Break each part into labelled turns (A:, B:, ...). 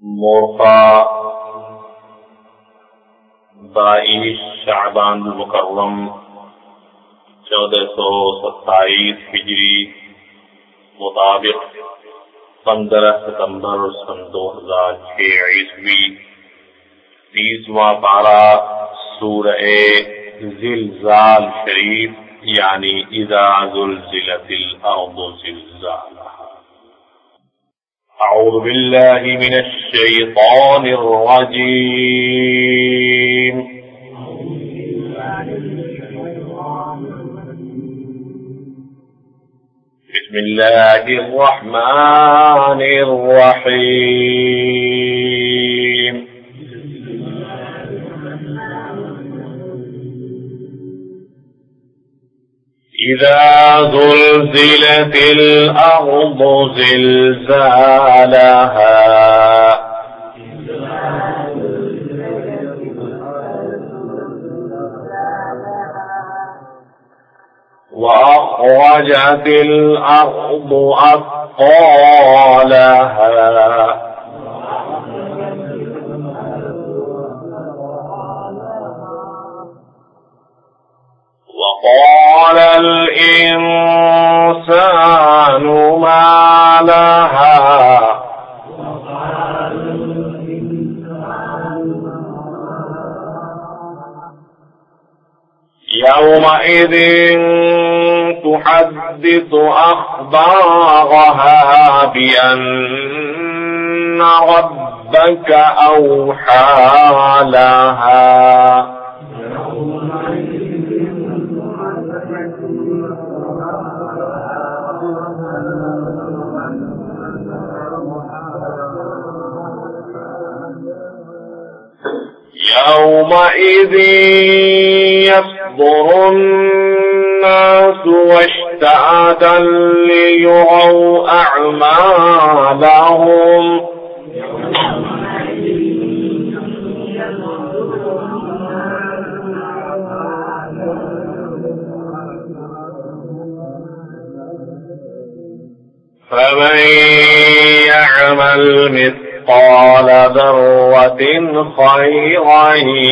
A: موقع 22 شعبان المکرم 1427 ہجری مطابق 15 ستمبر سن 2006 عیسوی 30واں پارہ سورہ زلزال شریف یعنی اذا زلزلت الارض زلزالها. اعوذ باللہ من الشیطان الرجیم. بسم اللہ الرحمن الرحیم. اذا زلزلت الارض زلزالها وأخرجت الأرض أثقالها وقال الإنسان ما لها يومئذ تحدث أخبارها بأن ربك أوحى لها يومئذ يصدر الناس واشتاتا ليروا أعمالهم فمن يعمل مثقال ذرة خيرا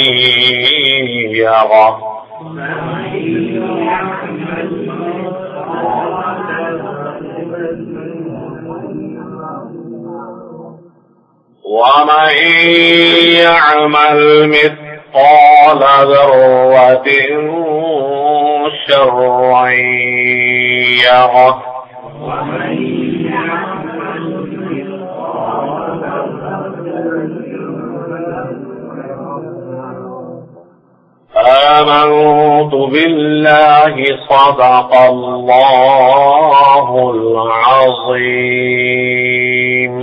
A: يره ومن يعمل مثقال ذرة شرا يره آمنت بالله صدق الله العظيم.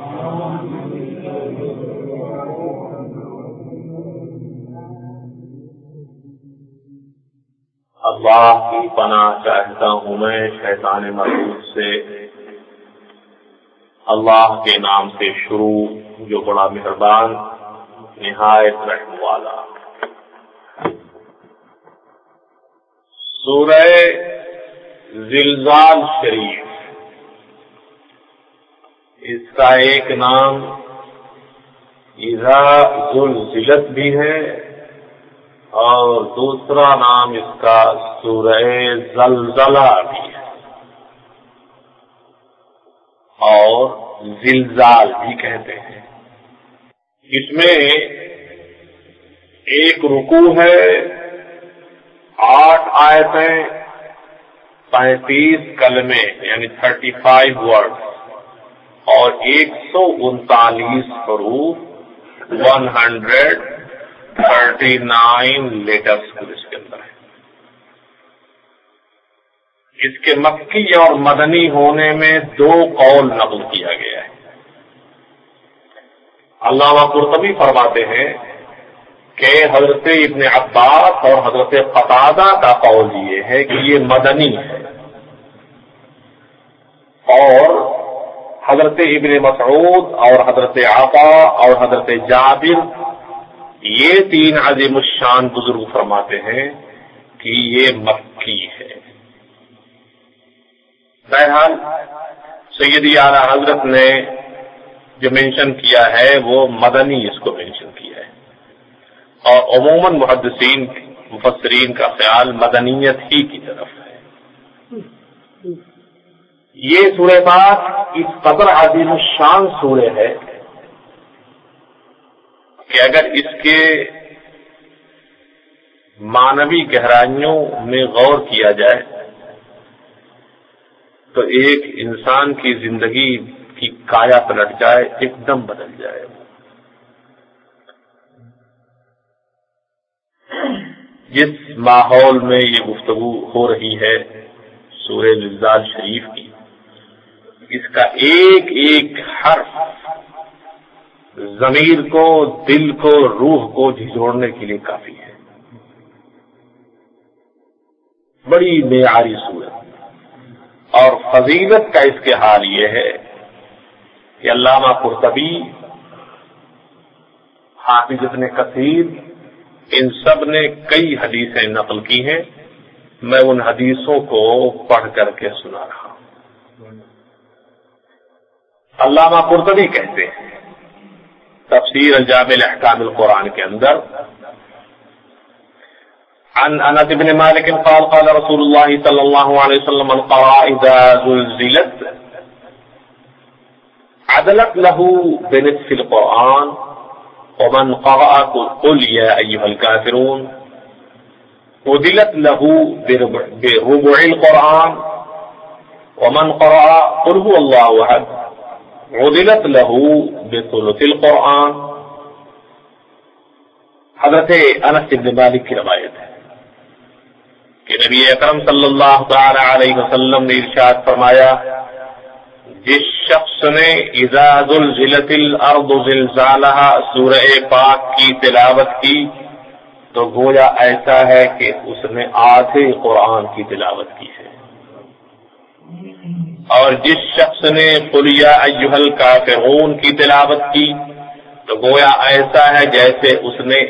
A: اللہ کی پناہ چاہتا ہوں میں شیطان مربوط سے. اللہ کے نام سے شروع جو بڑا مہربان نہایت رحم والا. سورہ زلزال شریف، اس کا ایک نام اذا زلزلت بھی ہے اور دوسرا نام اس کا سورہ زلزلہ بھی ہے اور زلزال بھی کہتے ہیں. اس میں ایک رکوع ہے، 8 آیتیں، 35 کلمے یعنی 35 ورڈ اور 139 حروف 139 لیٹرز اس کے اندر ہے. اس کے مکی اور مدنی ہونے میں 2 قول نقل کیا گیا ہے. علامہ قرطبی فرماتے ہیں کہ حضرت ابن عباس اور حضرت قتادہ کا قول یہ ہے کہ یہ مدنی ہے اور حضرت ابن مسعود اور حضرت عطا اور حضرت جابر یہ 3 عظیم الشان بزرگ فرماتے ہیں کہ یہ مکی ہے. بہرحال سیدی اعلیٰ حضرت نے جو مینشن کیا ہے وہ مدنی اس کو مینشن کیا ہے، اور عموماً محدثین مفسرین کا خیال مدنیت ہی کی طرف ہے۔ یہ سورہ پاک اس قدر عظیم الشان سورہ ہے کہ اگر اس کے معنوی گہرائیوں میں غور کیا جائے تو ایک انسان کی زندگی کی کایا پلٹ جائے، ایک دم بدل جائے۔ جس ماحول میں یہ گفتگو ہو رہی ہے سورہ زلزال شریف کی، اس کا ایک ایک حرف ضمیر کو، دل کو، روح کو جھنجھوڑنے کے لیے کافی ہے۔ بڑی معیاری سورت، اور فضیلت کا اس کے حال یہ ہے کہ علامہ قرطبی، حافظ ابن کثیر، ان سب نے کئی حدیثیں نقل کی ہیں، میں ان حدیثوں کو پڑھ کر کے سنا رہا ہوں۔ علامہ قرطبی کہتے ہیں تفسیر الجامع الاحکام القرآن کے اندر، عن انس بن مالک قال قال رسول اللہ صلی اللہ علیہ وسلم من قرأ اذا زلزلت عدلت له بنصف القرآن ومن قرأ قل يا أيها الكافرون عدلت له بربع القرآن ومن قرأ قل هو الله أحد عدلت له بثلث القرآن۔ حضرت انس بن مالک کی روایت ہے کہ نبی اکرم صلی اللہ تعالی علیہ وسلم نے ارشاد فرمایا، جس شخص نے اذا زلزلت الارض زلزالها سورہ پاک کی تلاوت کی تو گویا ایسا ہے کہ اس نے آدھے قرآن کی تلاوت کی ہے، اور جس شخص نے قل یا ایھا الکافرون کی تلاوت کی تو گویا ایسا ہے جیسے اس نے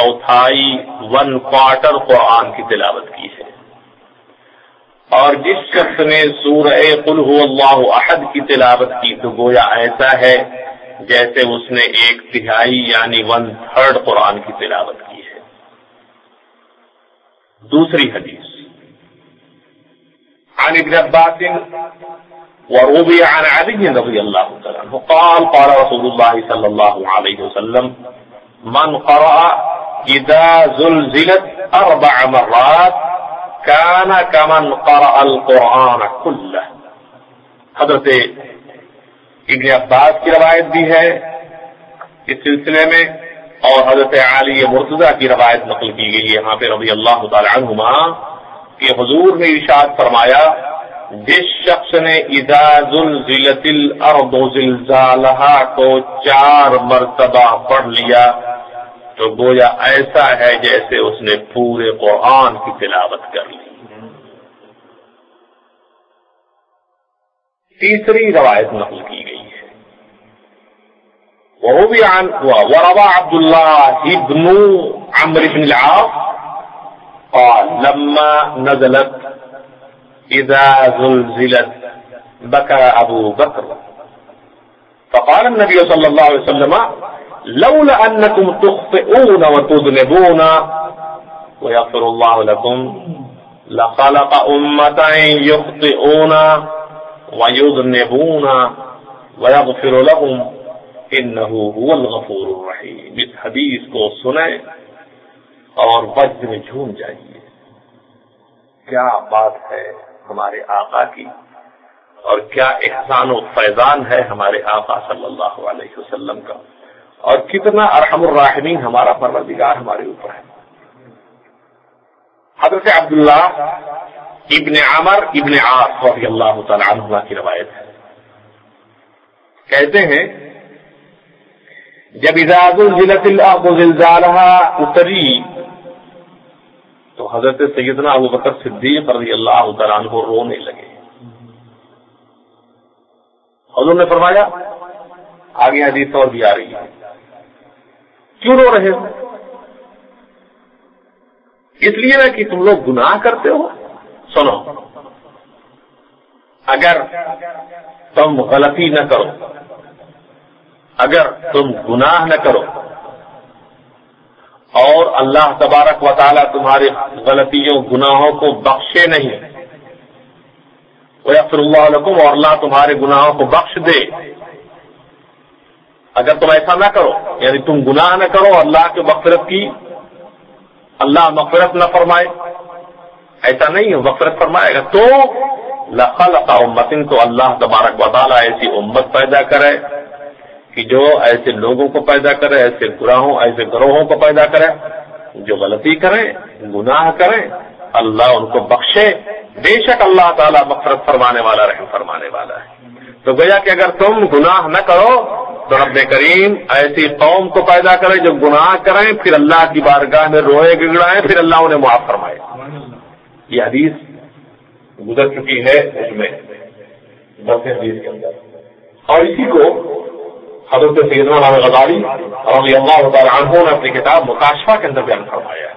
A: 1/4 قرآن کی تلاوت کی ہے، اور جس شخص نے سورہ قل هو اللہ احد کی تلاوت کی تو گویا ایسا ہے جیسے اس نے 1/3 یعنی 1/3 قرآن کی تلاوت کی ہے۔ دوسری حدیث عن ابن عباس وروي عن علي رضي الله تعالى عنه قال قال رسول الله صلى الله عليه وسلم من قرأ إذا زلزلت 4 مرات كان كمن قرأ القرآن كله۔ حضرت ابن عباس کی روایت بھی ہے اس سلسلے میں، اور حضرت علی مرتضی کی روایت نقل کی گئی ہے یہاں پہ رضی اللہ تعالی عنہما کہ حضور نے ارشاد فرمایا، جس شخص نے اذا زلزلت الارض زلزالها کو 4 مرتبہ پڑھ لیا تو گویا ایسا ہے جیسے اس نے پورے قرآن کی تلاوت کر لی۔ تیسری روایت نقل کی گئی ہے، وروي عن وروى عبد الله بن عمرو بن العاص قال لما نزلت اذا زلزلت بكى ابو بكر فقال النبي صلى الله عليه وسلم لولا انكم تخطئون وتذنبون ويغفر الله لكم لخلق امة يخطئون ويذنبون ويغفر لهم انه هو الغفور الرحيم۔ اس حدیث کو سنیں اور وجد میں جھوم جائیے۔ کیا بات ہے ہمارے آقا کی، اور کیا احسان و فیضان ہے ہمارے آقا صلی اللہ علیہ وسلم کا، اور کتنا ارحم الراحمین ہمارا پروردگار ہمارے اوپر ہے۔ حضرت عبداللہ ابن عمر ابن عاص رضی اللہ تعالی عنہ کی روایت ہے، کہتے ہیں جب اذا زلزلت الارض زلزالها اتری تو حضرت سیدنا ابوبکر صدیق رضی اللہ تعالی عنہ رونے لگے۔ حضور نے فرمایا، آگے حدیث اور بھی آ رہی ہے، کیوں رو رہے ہو؟ اس لیے نا کہ تم لوگ گناہ کرتے ہو۔ سنو، اگر تم غلطی نہ کرو اگر تم گناہ نہ کرو اور اللہ تبارک و تعالیٰ تمہاری غلطیوں گناہوں کو بخشے نہیں، وَيَغْفِرُ اللَّهُ لَكُمْ، اور اللہ تمہارے گناہوں کو بخش دے، اگر تم ایسا نہ کرو، یعنی تم گناہ نہ کرو اللہ کی مغفرت کی، اللہ مغفرت نہ فرمائے، ایسا نہیں ہے، مغفرت فرمائے گا، تو لَخَلَقَ أُمَّةٍ، تو اللہ تبارک و تعالیٰ ایسی امت پیدا کرے کہ جو ایسے لوگوں کو پیدا کرے، ایسے گروہوں کو پیدا کرے جو غلطی کریں، گناہ کریں، اللہ ان کو بخشے، بے شک اللہ تعالیٰ مغفرت فرمانے والا، رحم فرمانے والا ہے۔ تو گویا کہ اگر تم گناہ نہ کرو تو رب کریم ایسی قوم کو پیدا کرے جو گناہ کریں، پھر اللہ کی بارگاہ میں روئے گڑگڑائیں، پھر اللہ انہیں معاف فرمائے۔ یہ حدیث گزر چکی ہے اس میں حدیث کے اندر، اور اسی کو حضرت سیدنا امام غزالی رضی اللہ تعالی عنہ نے اپنی کتاب مکاشفہ کے اندر بیان فرمایا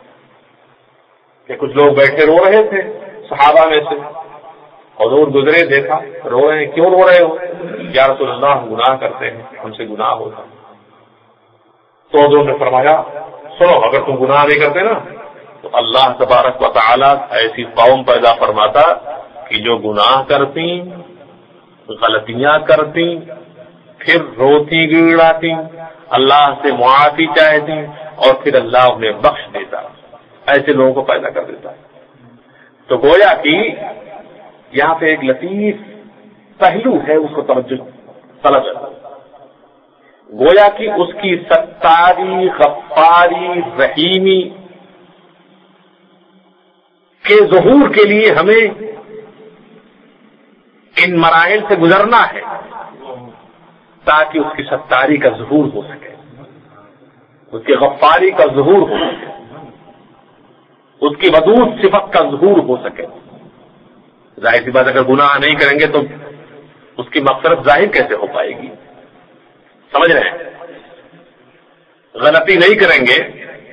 A: کہ کچھ لوگ بیٹھے رو رہے تھے صحابہ میں سے، حضور گزرے، دیکھا رو رہے ہیں، کیوں رو رہے ہو؟ یا رسول اللہ ہم گناہ کرتے ہیں، ہم سے گناہ ہوتا۔ تو حضور نے فرمایا سنو، اگر تم گناہ نہیں کرتے نا تو اللہ تبارک و تعالی ایسی قوم پیدا فرماتا کہ جو گناہ کرتی، غلطیاں کرتی، پھر روتی گڑاتی، اللہ سے معافی چاہتی، اور پھر اللہ انہیں بخش دیتا، ایسے لوگوں کو پیدا کر دیتا۔ تو گویا کہ یہاں پہ ایک لطیف پہلو ہے، اس کو توجہ طلب ہے، گویا کہ اس کی ستاری، غفاری، رحیمی کے ظہور کے لیے ہمیں ان مراحل سے گزرنا ہے تاکہ اس کی ستاری کا ظہور ہو سکے، اس کی غفاری کا ظہور ہو سکے، اس کی ودود صفت کا ظہور ہو سکے۔ ظاہر سی بات، اگر گناہ نہیں کریں گے تو اس کی مغفرت ظاہر کیسے ہو پائے گی؟ سمجھ رہے ہیں؟ غلطی نہیں کریں گے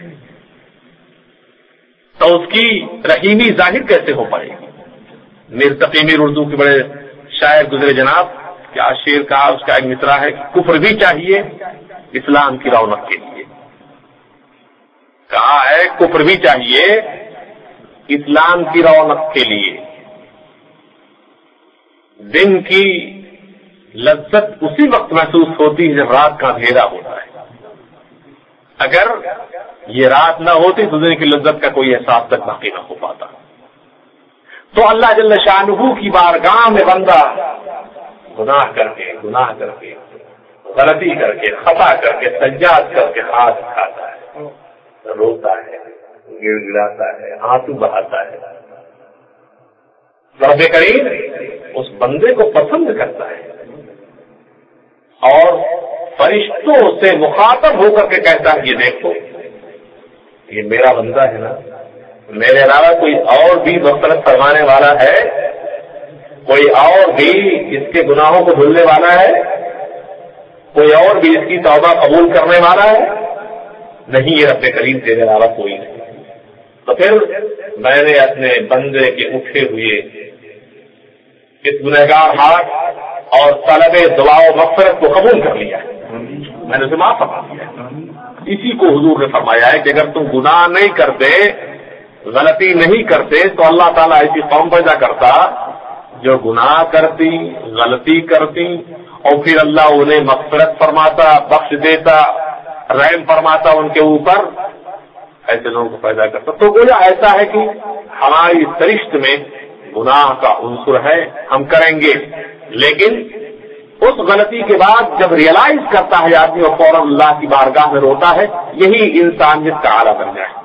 A: تو اس کی رحیمی ظاہر کیسے ہو پائے گی؟ میر تقی میر اردو کے بڑے شاعر گزرے جناب، کیا شعر کہا، اس کا ایک مصرع ہے کہ کفر بھی چاہیے اسلام کی رونق کے لیے، کہا ہے کفر بھی چاہیے اسلام کی رونق کے لیے، دن کی لذت اسی وقت محسوس ہوتی ہے جب رات کا اندھیرا ہوتا ہے، اگر یہ رات نہ ہوتی تو دن کی لذت کا کوئی احساس تک باقی نہ ہو پاتا۔ تو اللہ جل شانہ کی بارگاہ میں بندہ گناہ کر کے غلطی کر کے خطا کر کے سجاد کر کے ہاتھ اٹھاتا ہے، روتا ہے، گڑ گڑاتا ہے، آنسو بہاتا ہے، رب کریم اس بندے کو پسند کرتا ہے اور فرشتوں سے مخاطب ہو کر کے کہتا ہے یہ دیکھو یہ میرا بندہ ہے نا، میرے علاوہ کوئی اور بھی مغفرت فرمانے والا ہے، کوئی اور بھی اس کے گناہوں کو دھلنے والا ہے، کوئی اور بھی اس کی توبہ قبول کرنے والا ہے؟ نہیں، یہ رب کریم کے علاوہ کوئی نہیں۔ تو پھر میں نے اپنے بندے کے اٹھے ہوئے اس گنہگار ہاتھ اور طلب دعا و مغفرت کو قبول کر لیا ہے، میں نے اسے معاف فرما دیا ہے۔ اسی کو حضور نے فرمایا ہے کہ اگر تم گناہ نہیں کرتے، غلطی نہیں کرتے، تو اللہ تعالیٰ ایسی قوم پیدا کرتا جو گناہ کرتی، غلطی کرتی، اور پھر اللہ انہیں مغفرت فرماتا، بخش دیتا، رحم فرماتا ان کے اوپر، ایسے لوگوں کو پیدا کرتا۔ تو گویا ایسا ہے کہ ہماری سرشت میں گناہ کا عنصر ہے، ہم کریں گے، لیکن اس غلطی کے بعد جب ریئلائز کرتا ہے آدمی اور فوراً اللہ کی بارگاہ میں روتا ہے، یہی انسانیت کا اعلیٰ درجہ ہے،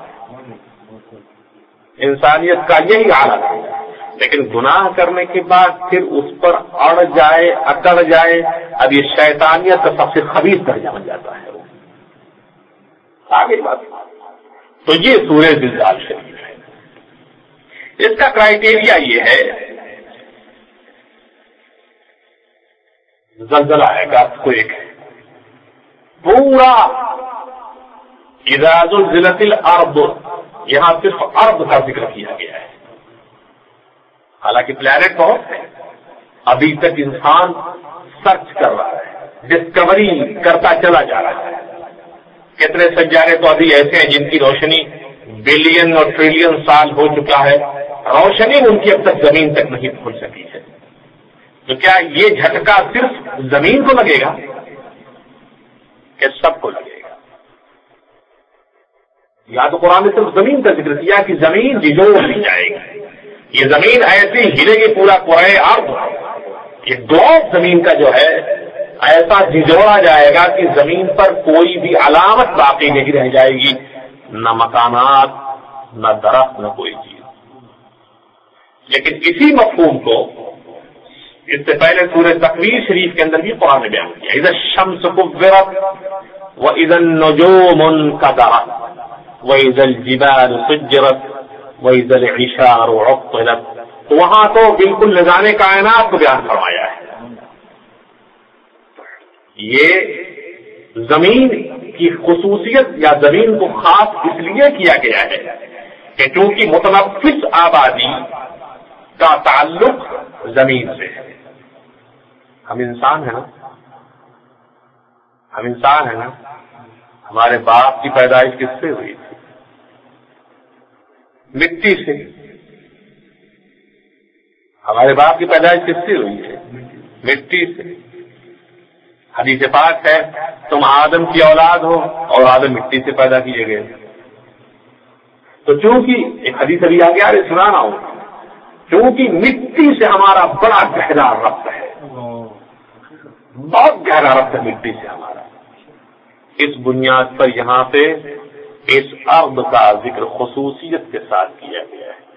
A: انسانیت کا یہی اعلیٰ درجہ ہے۔ لیکن گناہ کرنے کے بعد پھر اس پر اڑ جائے، اکڑ جائے، اب یہ شیطانیت کا سب سے خبیث درجہ بن جاتا ہے۔ آگے بات، تو یہ سورہ زلزال شریف ہے، اس کا کرائیٹیریا یہ ہے، زلزلہ ہے کا کو ایک ہے، پورا اذا زلزلت الارض، یہاں صرف ارض کا ذکر کیا گیا ہے، حالانکہ پلانٹ بہت ہے، ابھی تک انسان سرچ کر رہا ہے، ڈسکوری کرتا چلا جا رہا ہے. کتنے سیارے تو ابھی ایسے ہیں جن کی روشنی بلین اور ٹریلین سال ہو چکا ہے, روشنی ان کی اب تک زمین تک نہیں پہنچ سکی ہے. تو کیا یہ جھٹکا صرف زمین کو لگے گا کہ سب کو لگے گا؟ یا تو قرآن نے صرف زمین کا ذکر کیا کہ زمین جھجوڑ لی جائے گی, یہ زمین ایسی ہلے گی پورا کرۂ ارض, یہ دو زمین کا جو ہے ایسا جھجوڑا جائے گا کہ زمین پر کوئی بھی علامت باقی نہیں رہ جائے گی, نہ مکانات, نہ درخت, نہ کوئی چیز. لیکن اسی مفہوم کو اس سے پہلے سورہ تکویر شریف کے اندر بھی قرآن نے بیان کیا, اذا الشمس کورت واذا النجوم انکدرت واذا الجبال سجرت واذا العشار عطلت. تو وہاں تو بالکل نظام کائنات کو بیان فرمایا ہے. یہ زمین کی خصوصیت یا زمین کو خاص اس لیے کیا گیا ہے کہ چونکہ متنفس آبادی کا تعلق زمین سے ہے. ہم انسان ہیں نا, ہم انسان ہیں نا, ہمارے باپ کی پیدائش کس سے ہوئی تھی؟ مٹی سے. ہمارے باپ کی پیدائش کس سے ہوئی ہے؟ مٹی سے. حدیث پاک ہے تم آدم کی اولاد ہو اور آدم مٹی سے پیدا کیے گئے. تو چونکہ ایک حدیث ابھی آگے آ رہے سنانا ہو, چونکہ مٹی سے ہمارا بڑا گہرا ربط ہے, بہت گہرا ربط ہے مٹی سے ہمارا. اس بنیاد پر یہاں پہ اس ارض کا ذکر خصوصیت کے ساتھ کیا گیا ہے.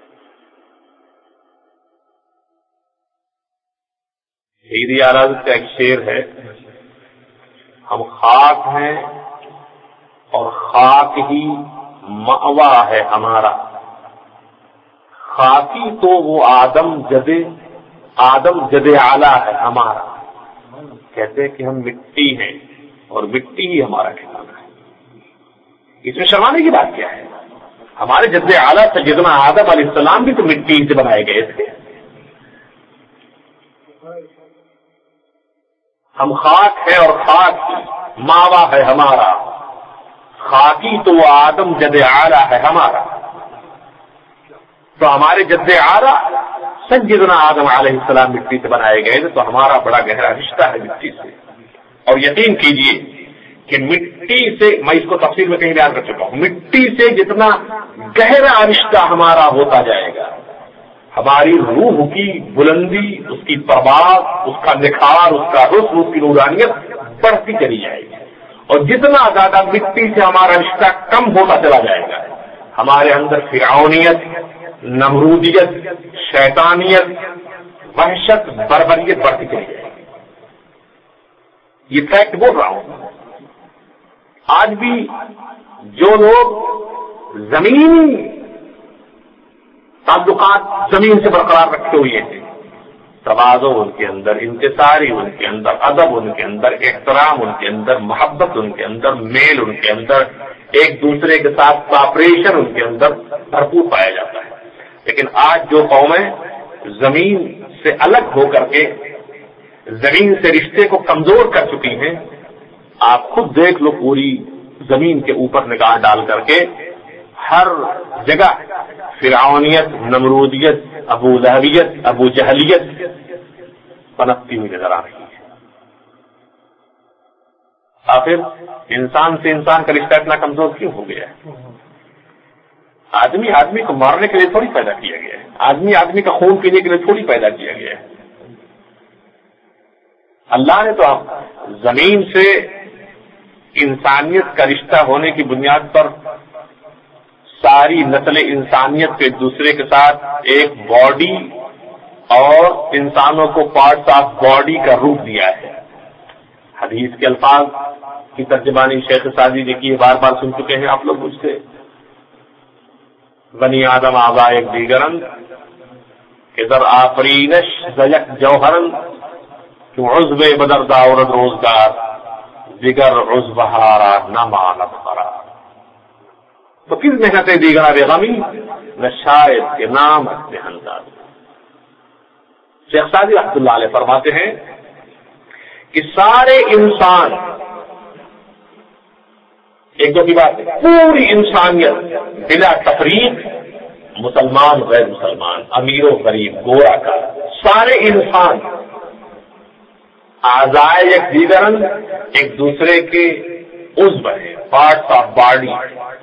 A: سیدی اعلیٰ کا ایک شعر ہے, ہم خاک ہیں اور خاک ہی مأوا ہے ہمارا, خاکی تو وہ آدم جد اعلیٰ ہے ہمارا. کہتے ہیں کہ ہم مٹی ہیں اور مٹی ہی ہمارا ٹھکانا ہے. اس میں شرمانے کی بات کیا ہے؟ ہمارے جد اعلیٰ سیدنا آدم علیہ السلام بھی تو مٹی سے بنائے گئے تھے. ہم خاک ہے اور خاک ماوا ہے ہمارا, خاکی تو وہ آدم جد اعلیٰ ہے ہمارا. تو ہمارے جد اعلیٰ سیدنا آدم علیہ السلام مٹی سے بنائے گئے تھے, تو ہمارا بڑا گہرا رشتہ ہے مٹی سے. اور یقین کیجئے کہ مٹی سے, میں اس کو تفصیل میں کہیں بیان کر چکا ہوں, مٹی سے جتنا گہرا رشتہ ہمارا ہوتا جائے گا, ہماری روح کی بلندی, اس کی پرواز, اس کا نکھار, اس کا حسن, اس کی نورانیت بڑھتی چلی جائے گی. اور جتنا زیادہ مٹی سے ہمارا رشتہ کم ہوتا چلا جائے گا, ہمارے اندر فرعونیت, نمرودیت, شیطانیت, وحشت, بربریت بڑھتی چلی جائے گی. یہ فیکٹ بول رہا ہوں. آج بھی جو لوگ زمینی تعلقات زمین سے برقرار رکھتے ہوئے ہیں, تواضع ان کے اندر, انکساری ان کے اندر, ادب ان کے اندر, احترام ان کے اندر, محبت ان کے اندر, میل ان کے اندر, ایک دوسرے کے ساتھ کوآپریشن ان کے اندر بھرپور پایا جاتا ہے. لیکن آج جو قومیں زمین سے الگ ہو کر کے زمین سے رشتے کو کمزور کر چکی ہیں, آپ خود دیکھ لو پوری زمین کے اوپر نگاہ ڈال کر کے, ہر جگہ فرعونیت, نمرودیت, ابو لہبیت, ابو جہلیت پنپتی ہوئی نظر آ رہی ہے. آخر انسان سے انسان کا رشتہ اتنا کمزور کیوں ہو گیا ہے؟ آدمی کو مارنے کے لیے تھوڑی پیدا کیا گیا ہے, آدمی کا خون پینے کے لیے تھوڑی پیدا کیا گیا ہے. اللہ نے تو زمین سے انسانیت کا رشتہ ہونے کی بنیاد پر ساری نسل انسانیت کو ایک دوسرے کے ساتھ ایک باڈی اور انسانوں کو پارٹس آف باڈی کا روپ دیا ہے. حدیث کے الفاظ کی ترجمانی شیخ سعدی نے کی, بار بار سن چکے ہیں آپ لوگ مجھ سے. بنی آدم آبا ایک دیگرن کہ در آفرینش زیک جوہرن کہ عضو بدر داورد روزگار دیگر عضو ہارا نہ مانت قرار. تو کس محنت دیگر غمی نہ شاید کے نام انداز. شیخ سعدی رحمۃ اللہ علیہ فرماتے ہیں کہ سارے انسان، ایک دو کی بات ہے، پوری انسانیت بلا تفریق، مسلمان غیر مسلمان، امیر و غریب، گورا کا، سارے انسان اعضائے یک دیگرن، ایک دوسرے کے عضو ہیں، پارٹس آف باڈی.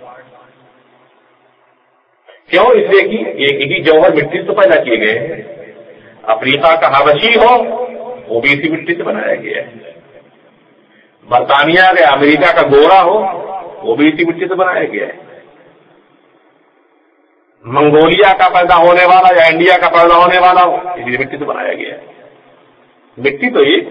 A: کیوں؟ اس لیے کہ ایک ہی جوہر مٹی سے پیدا کیے گئے ہیں. افریقہ کا حبشی ہو وہ بھی اسی مٹی سے بنایا گیا ہے، برطانیہ کا امریکہ کا گورا ہو وہ بھی اسی مٹی سے بنایا گیا ہے، منگولیا کا پیدا ہونے والا یا انڈیا کا پیدا ہونے والا ہو اسی مٹی سے بنایا گیا ہے. مٹی تو ایک.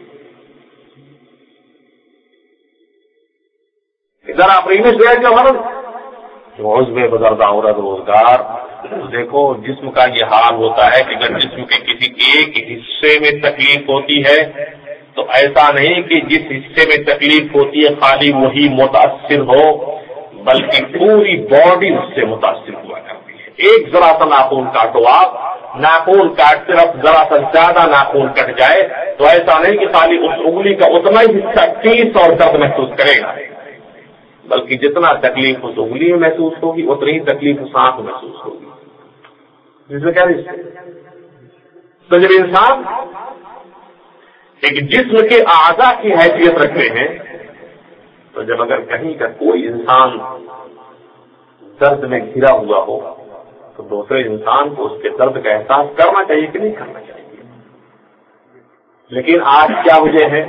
A: ذرا اپنی جوہر عضو بزردہ عورت روزگار. دیکھو جسم کا یہ حال ہوتا ہے کہ اگر جسم کے کسی ایک حصے میں تکلیف ہوتی ہے تو ایسا نہیں کہ جس حصے میں تکلیف ہوتی ہے خالی وہی متاثر ہو، بلکہ پوری باڈی اس سے متاثر ہوا کرتی ہے. ایک ذرا سا ناخون کاٹو آپ، ناخون کاٹ صرف ذرا سا زیادہ ناخون کٹ جائے تو ایسا نہیں کہ خالی اس انگلی کا اتنا ہی حصہ ٹیس اور درد محسوس کرے گا، بلکہ جتنا تکلیف اس انگلی میں محسوس ہوگی اتنی ہی تکلیف اس آنکھ میں محسوس ہوگی. جس میں کیا تو جب انسان ایک جسم کے اعضاء کی حیثیت رکھتے ہیں تو جب اگر کہیں کا کوئی انسان درد میں گھرا ہوا ہو تو دوسرے انسان کو اس کے درد کا احساس کرنا چاہیے کہ نہیں کرنا چاہیے. لیکن آج کیا وجہ ہے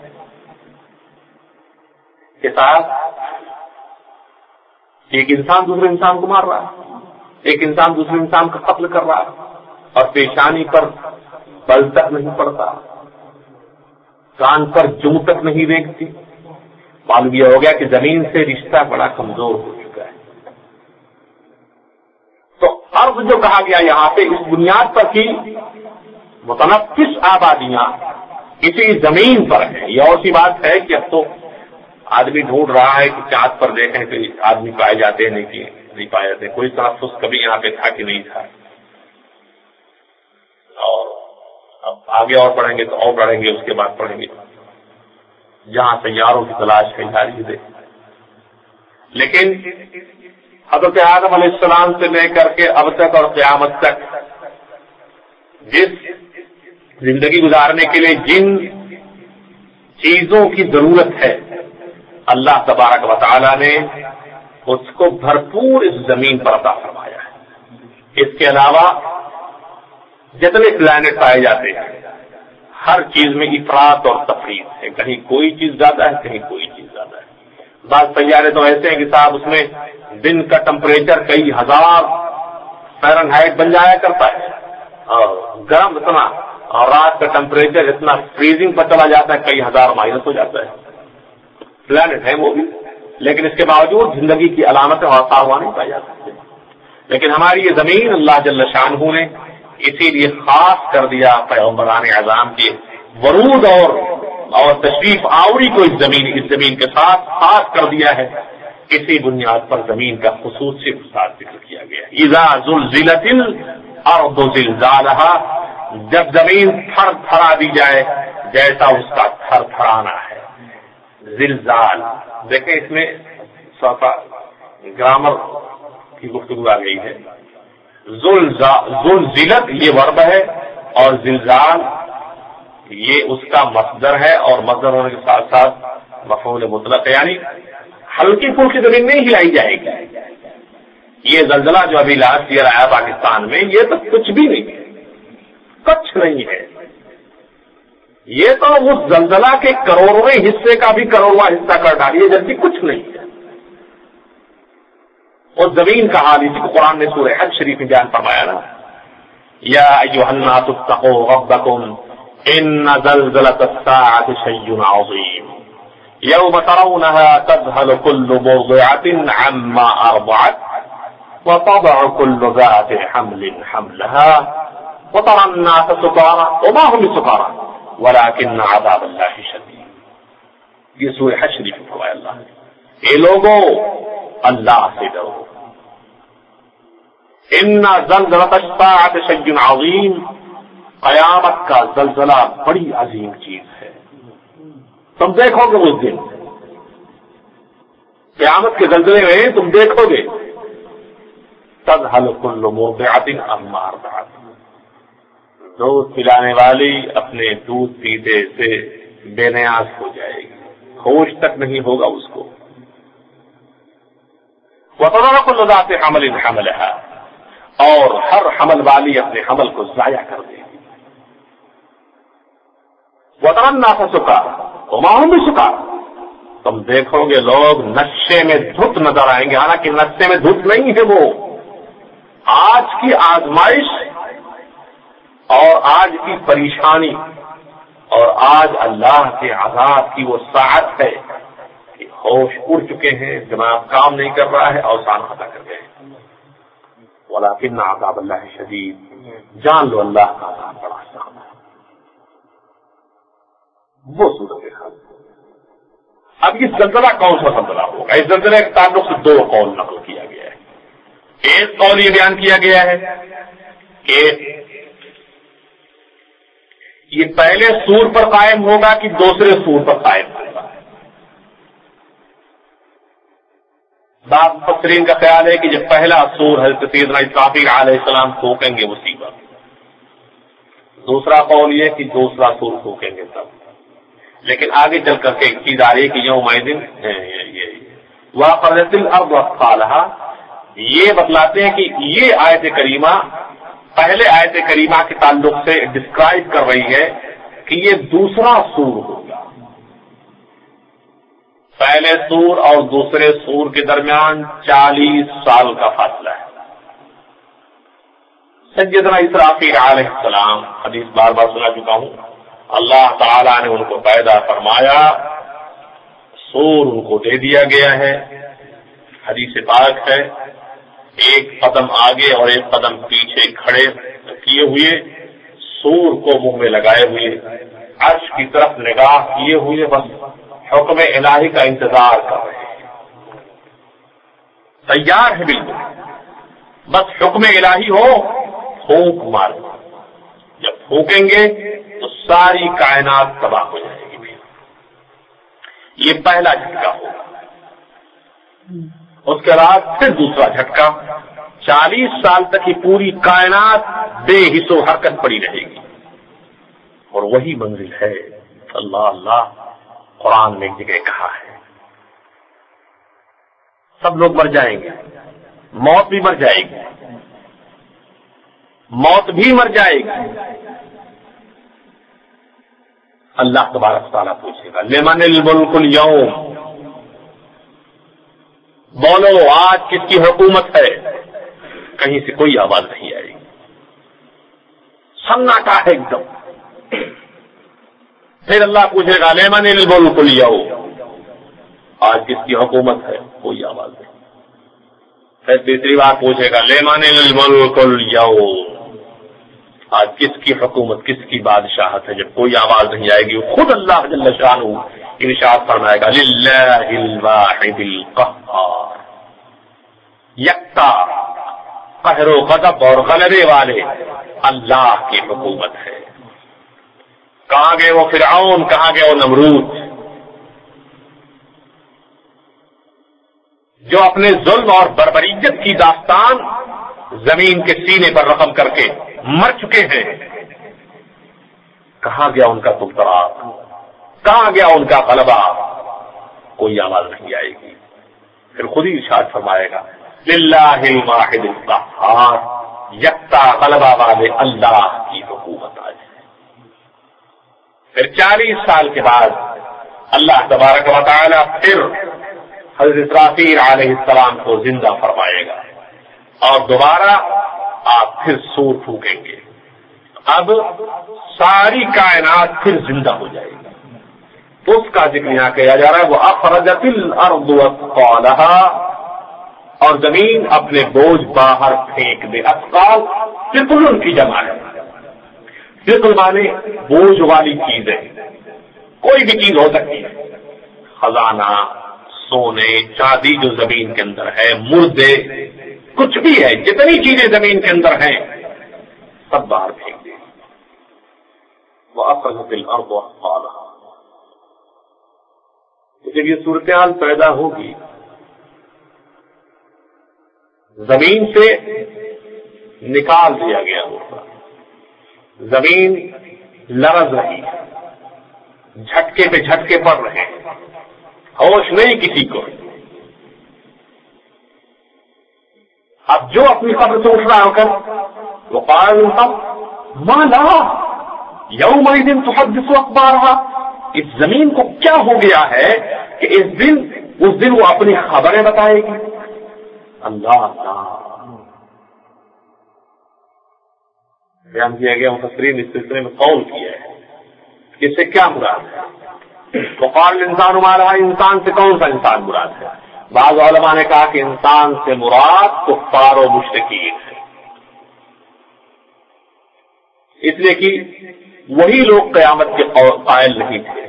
A: کہ صاحب ایک انسان دوسرے انسان کو مار رہا ہے، ایک انسان دوسرے انسان کا قتل کر رہا ہے اور پیشانی پر بل تک نہیں پڑتا، کان پر جوں تک نہیں دیکھتی. معلوم یہ ہو گیا کہ زمین سے رشتہ بڑا کمزور ہو چکا ہے. تو عرض جو کہا گیا یہاں پہ اس بنیاد پر کہ متنفس آبادیاں اسی زمین پر ہیں. یہ اور سی بات ہے کہ اب تو آدمی ڈھونڈ رہا ہے کہ چاند پر دیکھیں کہ آدمی پائے جاتے ہیں نہیں پائے جاتے. کوئی تنفس کبھی یہاں پہ تھا کہ نہیں تھا. اور اب آگے اور پڑھیں گے تو اور پڑھیں گے، اس کے بعد پڑھیں گے جہاں سیاروں کی تلاش ہے جاری ہے. لیکن حضرت آدم علیہ السلام سے لے کر کے اب تک اور قیامت تک جس زندگی گزارنے کے لیے جن چیزوں کی ضرورت ہے اللہ تبارک و تعالی نے اس کو بھرپور اس زمین پر عطا فرمایا ہے. اس کے علاوہ جتنے پلانٹ پائے جاتے ہیں ہر چیز میں افراط اور تفریط ہے، کہیں کوئی چیز زیادہ ہے کہیں کوئی چیز زیادہ ہے. بعض سیارے تو ایسے ہیں کہ صاحب اس میں دن کا ٹمپریچر کئی ہزار فahrenheit بن جایا کرتا ہے اور گرم اتنا، اور رات کا ٹمپریچر اتنا فریزنگ پر چلا جاتا ہے کئی ہزار مائنس ہو جاتا ہے. پلانٹ ہے وہ بھی، لیکن اس کے باوجود زندگی کی علامتیں اور آثار وہاں نہیں پائی جا سکتے. لیکن ہماری یہ زمین اللہ جل شانہ نے اسی لیے خاص کر دیا پیغمبران اعظام کے ورود اور تشریف آوری کو اس زمین کے ساتھ خاص کر دیا ہے. اسی بنیاد پر زمین کا خصوصی ذکر کیا گیا. اذا زلزلت الارض زلزالها، جب زمین تھر تھرا دی جائے جیسا اس کا تھر تھرانا ہے. زلزال دیکھیں اس میں گرامر کی گفتگو آ گئی ہے. زلزلت یہ ورب ہے اور زلزال یہ اس کا مصدر ہے، اور مصدر ہونے کے ساتھ ساتھ مفعول مطلق ہے، یعنی ہلکی پھلکی زمین نہیں ہلائی جائے گی. یہ زلزلہ جو ابھی لاسٹ ایئر آیا پاکستان میں یہ تو کچھ بھی نہیں ہے، کچھ نہیں ہے. یہ تو اس زلزلہ کے کروڑویں حصے کا بھی کروڑواں حصہ کر ڈالیے جبکہ کچھ نہیں ہے. اور زمین کا حال اسی کو قرآن نے سورہ حج شریف میں بیان فرمایا نا، یا ایھا الناس اتقوا ربکم ان زلزلۃ الساعۃ شیء عظیم یوم ترونها تذهل كل مرضعة عما ارضعت وتضع كل ذات حمل حملها وترى الناس سكارى وما هم بسكارى ولكن عذاب اللہ شدید. یہ سورہ حج شریف میں فرمایا اللہ نے، اے لوگوں اللہ سے ڈرو. ان زلزلۃ الساعۃ شیء عظیم، قیامت کا زلزلہ بڑی عظیم چیز ہے. تم دیکھو گے اس دن قیامت کے زلزلے میں تم دیکھو گے تذہل کل مرضعۃ عما ارضعت، دودھ پلانے والی اپنے دودھ پیتے سے بے نیاز ہو جائے گی، ہوش تک نہیں ہوگا اس کو۔ وَتَرَىٰ كُلُّ ذَاتِ حَمْلٍ حَمْلَهَا، اور ہر حمل والی اپنے حمل کو ضائع کر دے گی۔ وَتَرَى النَّاسَ سُكَارَىٰ وَمَا هُم بِسُكَارَىٰ، تم دیکھو گے لوگ نشے میں دھت نظر آئیں گے، حالانکہ نشے میں دھت نہیں ہے، وہ آج کی آزمائش اور آج کی پریشانی اور آج اللہ کے عذاب کی وہ ساعت ہے کہ ہوش اڑ چکے ہیں، دماغ کام نہیں کر رہا ہے، اوسان خطا کر گئے ہیں۔ ولیکن عذاب اللہ شدید، جان لو اللہ کا عذاب بڑا سخت ہے۔ وہ صورت حال۔ اب یہ زلزلہ کون سا زلزلہ ہوگا؟ اس زلزلے کے تعلق سے دو قول نقل کیا گیا ہے۔ ایک قول یہ بیان کیا گیا ہے کہ یہ پہلے سور پر قائم ہوگا کہ دوسرے سور پر قائم ہوگا۔ بعض مفسرین کا خیال ہے کہ جب پہلا سور حضرت سیدنا اسرافیل علیہ السلام پھونکیں گے اسی وقت، دوسرا قول یہ کہ دوسرا سور پھونکیں گے تب، لیکن آگے چل کر کے ایک چیز آ رہی ہے کہ یوم دن وَأَخْرَجَتِ الْأَرْضُ أَثْقَالَهَا، یہ بتلاتے ہیں کہ یہ آیت کریمہ پہلے آیت کریمہ کے تعلق سے ڈسکرائب کر رہی ہے کہ یہ دوسرا سور ہوگا۔ پہلے سور اور دوسرے سور کے درمیان 40 سال کا فاصلہ ہے۔ سیدنا اسرافیل علیہ السلام، حدیث بار بار سنا چکا ہوں، اللہ تعالیٰ نے ان کو پیدا فرمایا، سور ان کو دے دیا گیا ہے، حدیث پاک ہے، ایک قدم آگے اور ایک قدم پیچھے کھڑے کیے ہوئے، سور کو منہ میں لگائے ہوئے، عرش کی طرف نگاہ کیے ہوئے، بس حکم الہی کا انتظار کر رہے ہیں، تیار ہے بالکل، بس حکم الہی ہو پھونک مارو، جب پھونکیں گے تو ساری کائنات تباہ ہو جائے گی۔ یہ پہلا جھٹکا ہوگا، اس کے بعد پھر دوسرا جھٹکا، 40 سال تک یہ پوری کائنات بے حس و حرکت پڑی رہے گی، اور وہی منزل ہے اللہ اللہ قرآن میں ایک جگہ کہا ہے، سب لوگ مر جائیں گے، موت بھی مر جائے گی، موت بھی مر جائے گی۔ اللہ تبارک تعالیٰ پوچھے گا لمن الملک اليوم، بولو آج کس کی حکومت ہے؟ کہیں سے کوئی آواز نہیں آئے گی، سناٹا ہے ایک دم۔ پھر اللہ پوچھے گا لمن الملک اليوم، آج کس کی حکومت ہے؟ کوئی آواز نہیں۔ پھر تیسری بار پوچھے گا لمن الملک اليوم، آج کس کی حکومت، کس کی بادشاہت ہے؟ جب کوئی آواز نہیں آئے گی، خود اللہ جل شانہ ارشاد فرمائے گا للہ الواحد القہار، یکتا قہر و غضب اور غلبے والے اللہ کی حکومت ہے۔ کہاں گئے وہ فرعون، کہاں گئے وہ نمرود، جو اپنے ظلم اور بربریت کی داستان زمین کے سینے پر رقم کر کے مر چکے ہیں؟ کہاں گیا ان کا تبصرات، کہاں گیا ان کا غلبہ؟ کوئی آواز نہیں آئے گی۔ پھر خود ہی ارشاد فرمائے گا للہ الواحد القہار، یکتا غلبہ والے اللہ کی حکومت آ جائے۔ پھر 40 سال کے بعد اللہ تبارک و تعالی پھر حضرت اسرافیل علیہ السلام کو زندہ فرمائے گا، اور دوبارہ آپ پھر سور پھونکیں گے، اب ساری کائنات پھر زندہ ہو جائے گی۔ تو اس کا ذکر یہاں کیا جا رہا ہے وہ اخرجت الارض اثقالها، اور زمین اپنے بوجھ باہر پھینک دے۔ اثقال ثقل کی جمع ہے، ثقل مانے بوجھ والی چیزیں، کوئی بھی چیز ہو سکتی ہے، خزانہ، سونے چاندی جو زمین کے اندر ہے، مردے، کچھ بھی ہے، جتنی چیزیں زمین کے اندر ہیں سب باہر پھینک دے۔ وَأَخْرَجَتِ الْأَرْضُ أَثْقَالَهَا، جب یہ صورتحال پیدا ہوگی، زمین سے نکال دیا گیا ہوگا، زمین لرز رہی ہے، جھٹکے پہ جھٹکے پڑ رہے ہیں، ہوش نہیں کسی کو۔ اب جو اپنی قبر سے اٹھ رہا ہو کر وہ قال ما لها یومئذ تحدث اخبارها، اس زمین کو کیا ہو گیا ہے کہ اس دن وہ اپنی خبریں بتائے گی۔ اللہ بیان کیا گیا، مفسرین اس سلسلے میں قول کیا ہے کہ اس سے کیا مراد ہے۔ وقال الانسان ما لها، انسان سے کون سا انسان مراد ہے؟ بعض علماء نے کہا کہ انسان سے مراد کفار و مشرکین ہے، اس لیے کہ وہی لوگ قیامت کے قائل نہیں تھے۔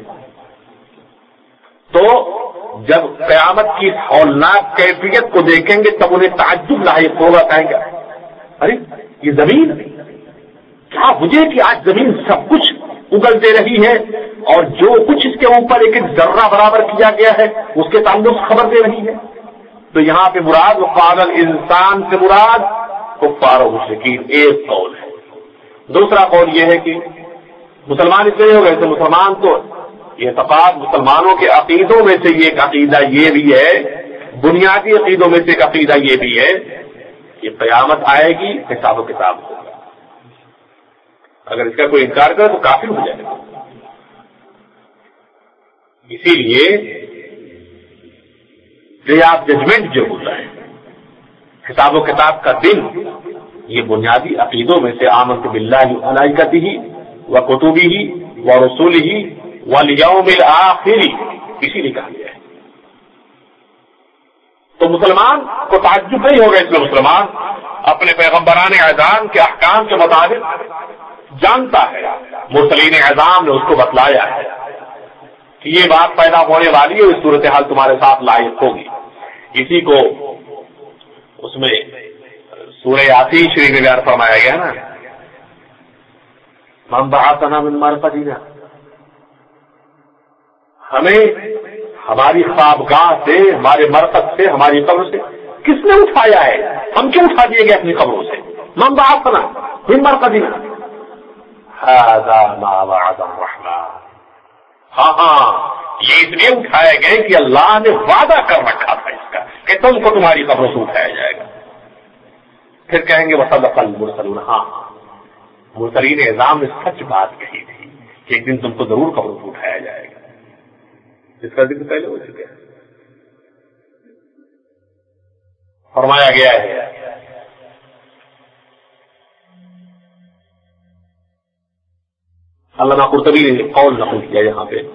A: تو جب قیامت کی ہولناک کیفیت کو دیکھیں گے تب انہیں تعجب لاحق ہوگا، کہیں گے ارے یہ زمین کیا وجہ کہ آج زمین سب کچھ اگل دے رہی ہے اور جو کچھ اس کے اوپر ایک ایک ذرہ برابر کیا گیا ہے اس کے تعلق خبر دے رہی ہے۔ تو یہاں پہ مراد وقال الانسان سے مراد کفار و مشرکین ایک قول ہے۔ دوسرا قول یہ ہے کہ مسلمان اس لیے ہو گئے تھے، مسلمان تو یہ اعتقاد مسلمانوں کے عقیدوں میں سے ایک عقیدہ یہ بھی ہے، بنیادی عقیدوں میں سے ایک عقیدہ یہ بھی ہے کہ قیامت آئے گی، حساب و کتاب ہوگا۔ اگر اس کا کوئی انکار کرے تو کافر ہو جائے گا۔ اسی لیے ڈے آف ججمنٹ جو ہوتا ہے، حساب و کتاب کا دن، یہ بنیادی عقیدوں میں سے آمنت باللہ و ملائکتہ و کتبہ و رسولہ والیوم الآخر، اسی لیے کہا گیا ہے۔ تو مسلمان کو تعجب نہیں ہوگا، اس میں مسلمان اپنے پیغمبران اعظام کے احکام کے مطابق جانتا ہے، مرسلین اعظام نے اس کو بتلایا ہے کہ یہ بات پیدا ہونے والی ہے، اس صورتحال تمہارے ساتھ لائق ہوگی۔ اسی کو اس میں سورہ یاسین شریف میں بیان فرمایا گیا نا، من بعثنا من مرقدنا، ہمیں ہماری خوابگاہ سے، ہمارے مرقد سے، ہماری قبر سے کس نے اٹھایا ہے؟ ہم کیوں اٹھا دیے گئے اپنی قبروں سے؟ من بعثنا من مرقدنا هذا ما وعد الرحمن، ہاں یہ اس لیے اٹھائے گئے کہ اللہ نے وعدہ کر رکھا تھا اس کا کہ تم کو تمہاری قبروں سے اٹھایا جائے گا۔ پھر کہیں گے وصدق المرسلون، ہاں مرسلین اعظام نے سچ بات کہی تھی کہ ایک دن تم کو ضرور قبروں سے اٹھایا جائے گا۔ اس کا ذکر پہلے ہو چکا ہے، فرمایا گیا ہے علامہ قرطبی نے قول نقل کیا یہاں پہ،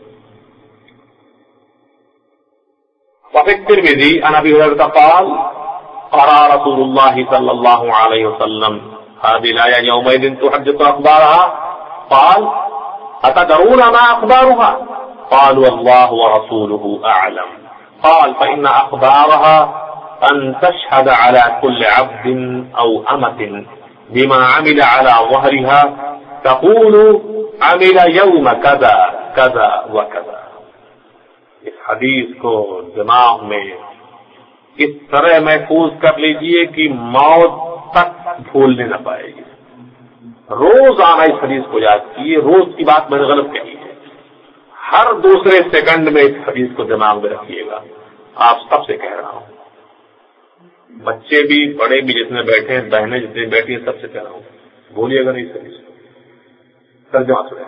A: وفي الترمذي عن ابي هريره قال قرأ رسول الله صلى الله عليه وسلم هذه الآية يومئذ تحدث أخبارها قال أتدرون ما أخبارها قالوا الله ورسوله أعلم قال فإن أخبارها أن تشهد على كل عبد أو أمة بما عمل على ظهرها تقول عمل يوم كذا كذا وكذا۔ اس حدیث کو دماغ میں اس طرح محفوظ کر لیجئے کہ موت تک بھولنے نہ پائے گی۔ روز آنا اس حدیث کو یاد کیجیے، روز کی بات میں نے غلط کہی ہے، ہر دوسرے سیکنڈ میں اس حدیث کو دماغ میں رکھیے گا۔ آپ سب سے کہہ رہا ہوں، بچے بھی، بڑے بھی جتنے بیٹھے ہیں، بہنیں جتنے بیٹھی ہیں، سب سے کہہ رہا ہوں بھولیے گا نہیں اس حدیث کو، ترجمہ سنیں۔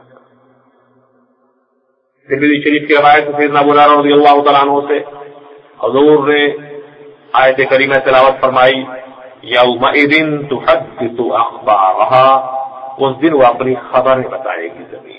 A: ترمذی شریف کی روایت سیدنا ابو ہریرہ رضی اللہ تعالیٰ عنہ سے حضور نے آیت کریمہ تلاوت فرمائی، یومئذ تحدث اخبارها، اس دن وہ اپنی خبریں بتائے گی زمین۔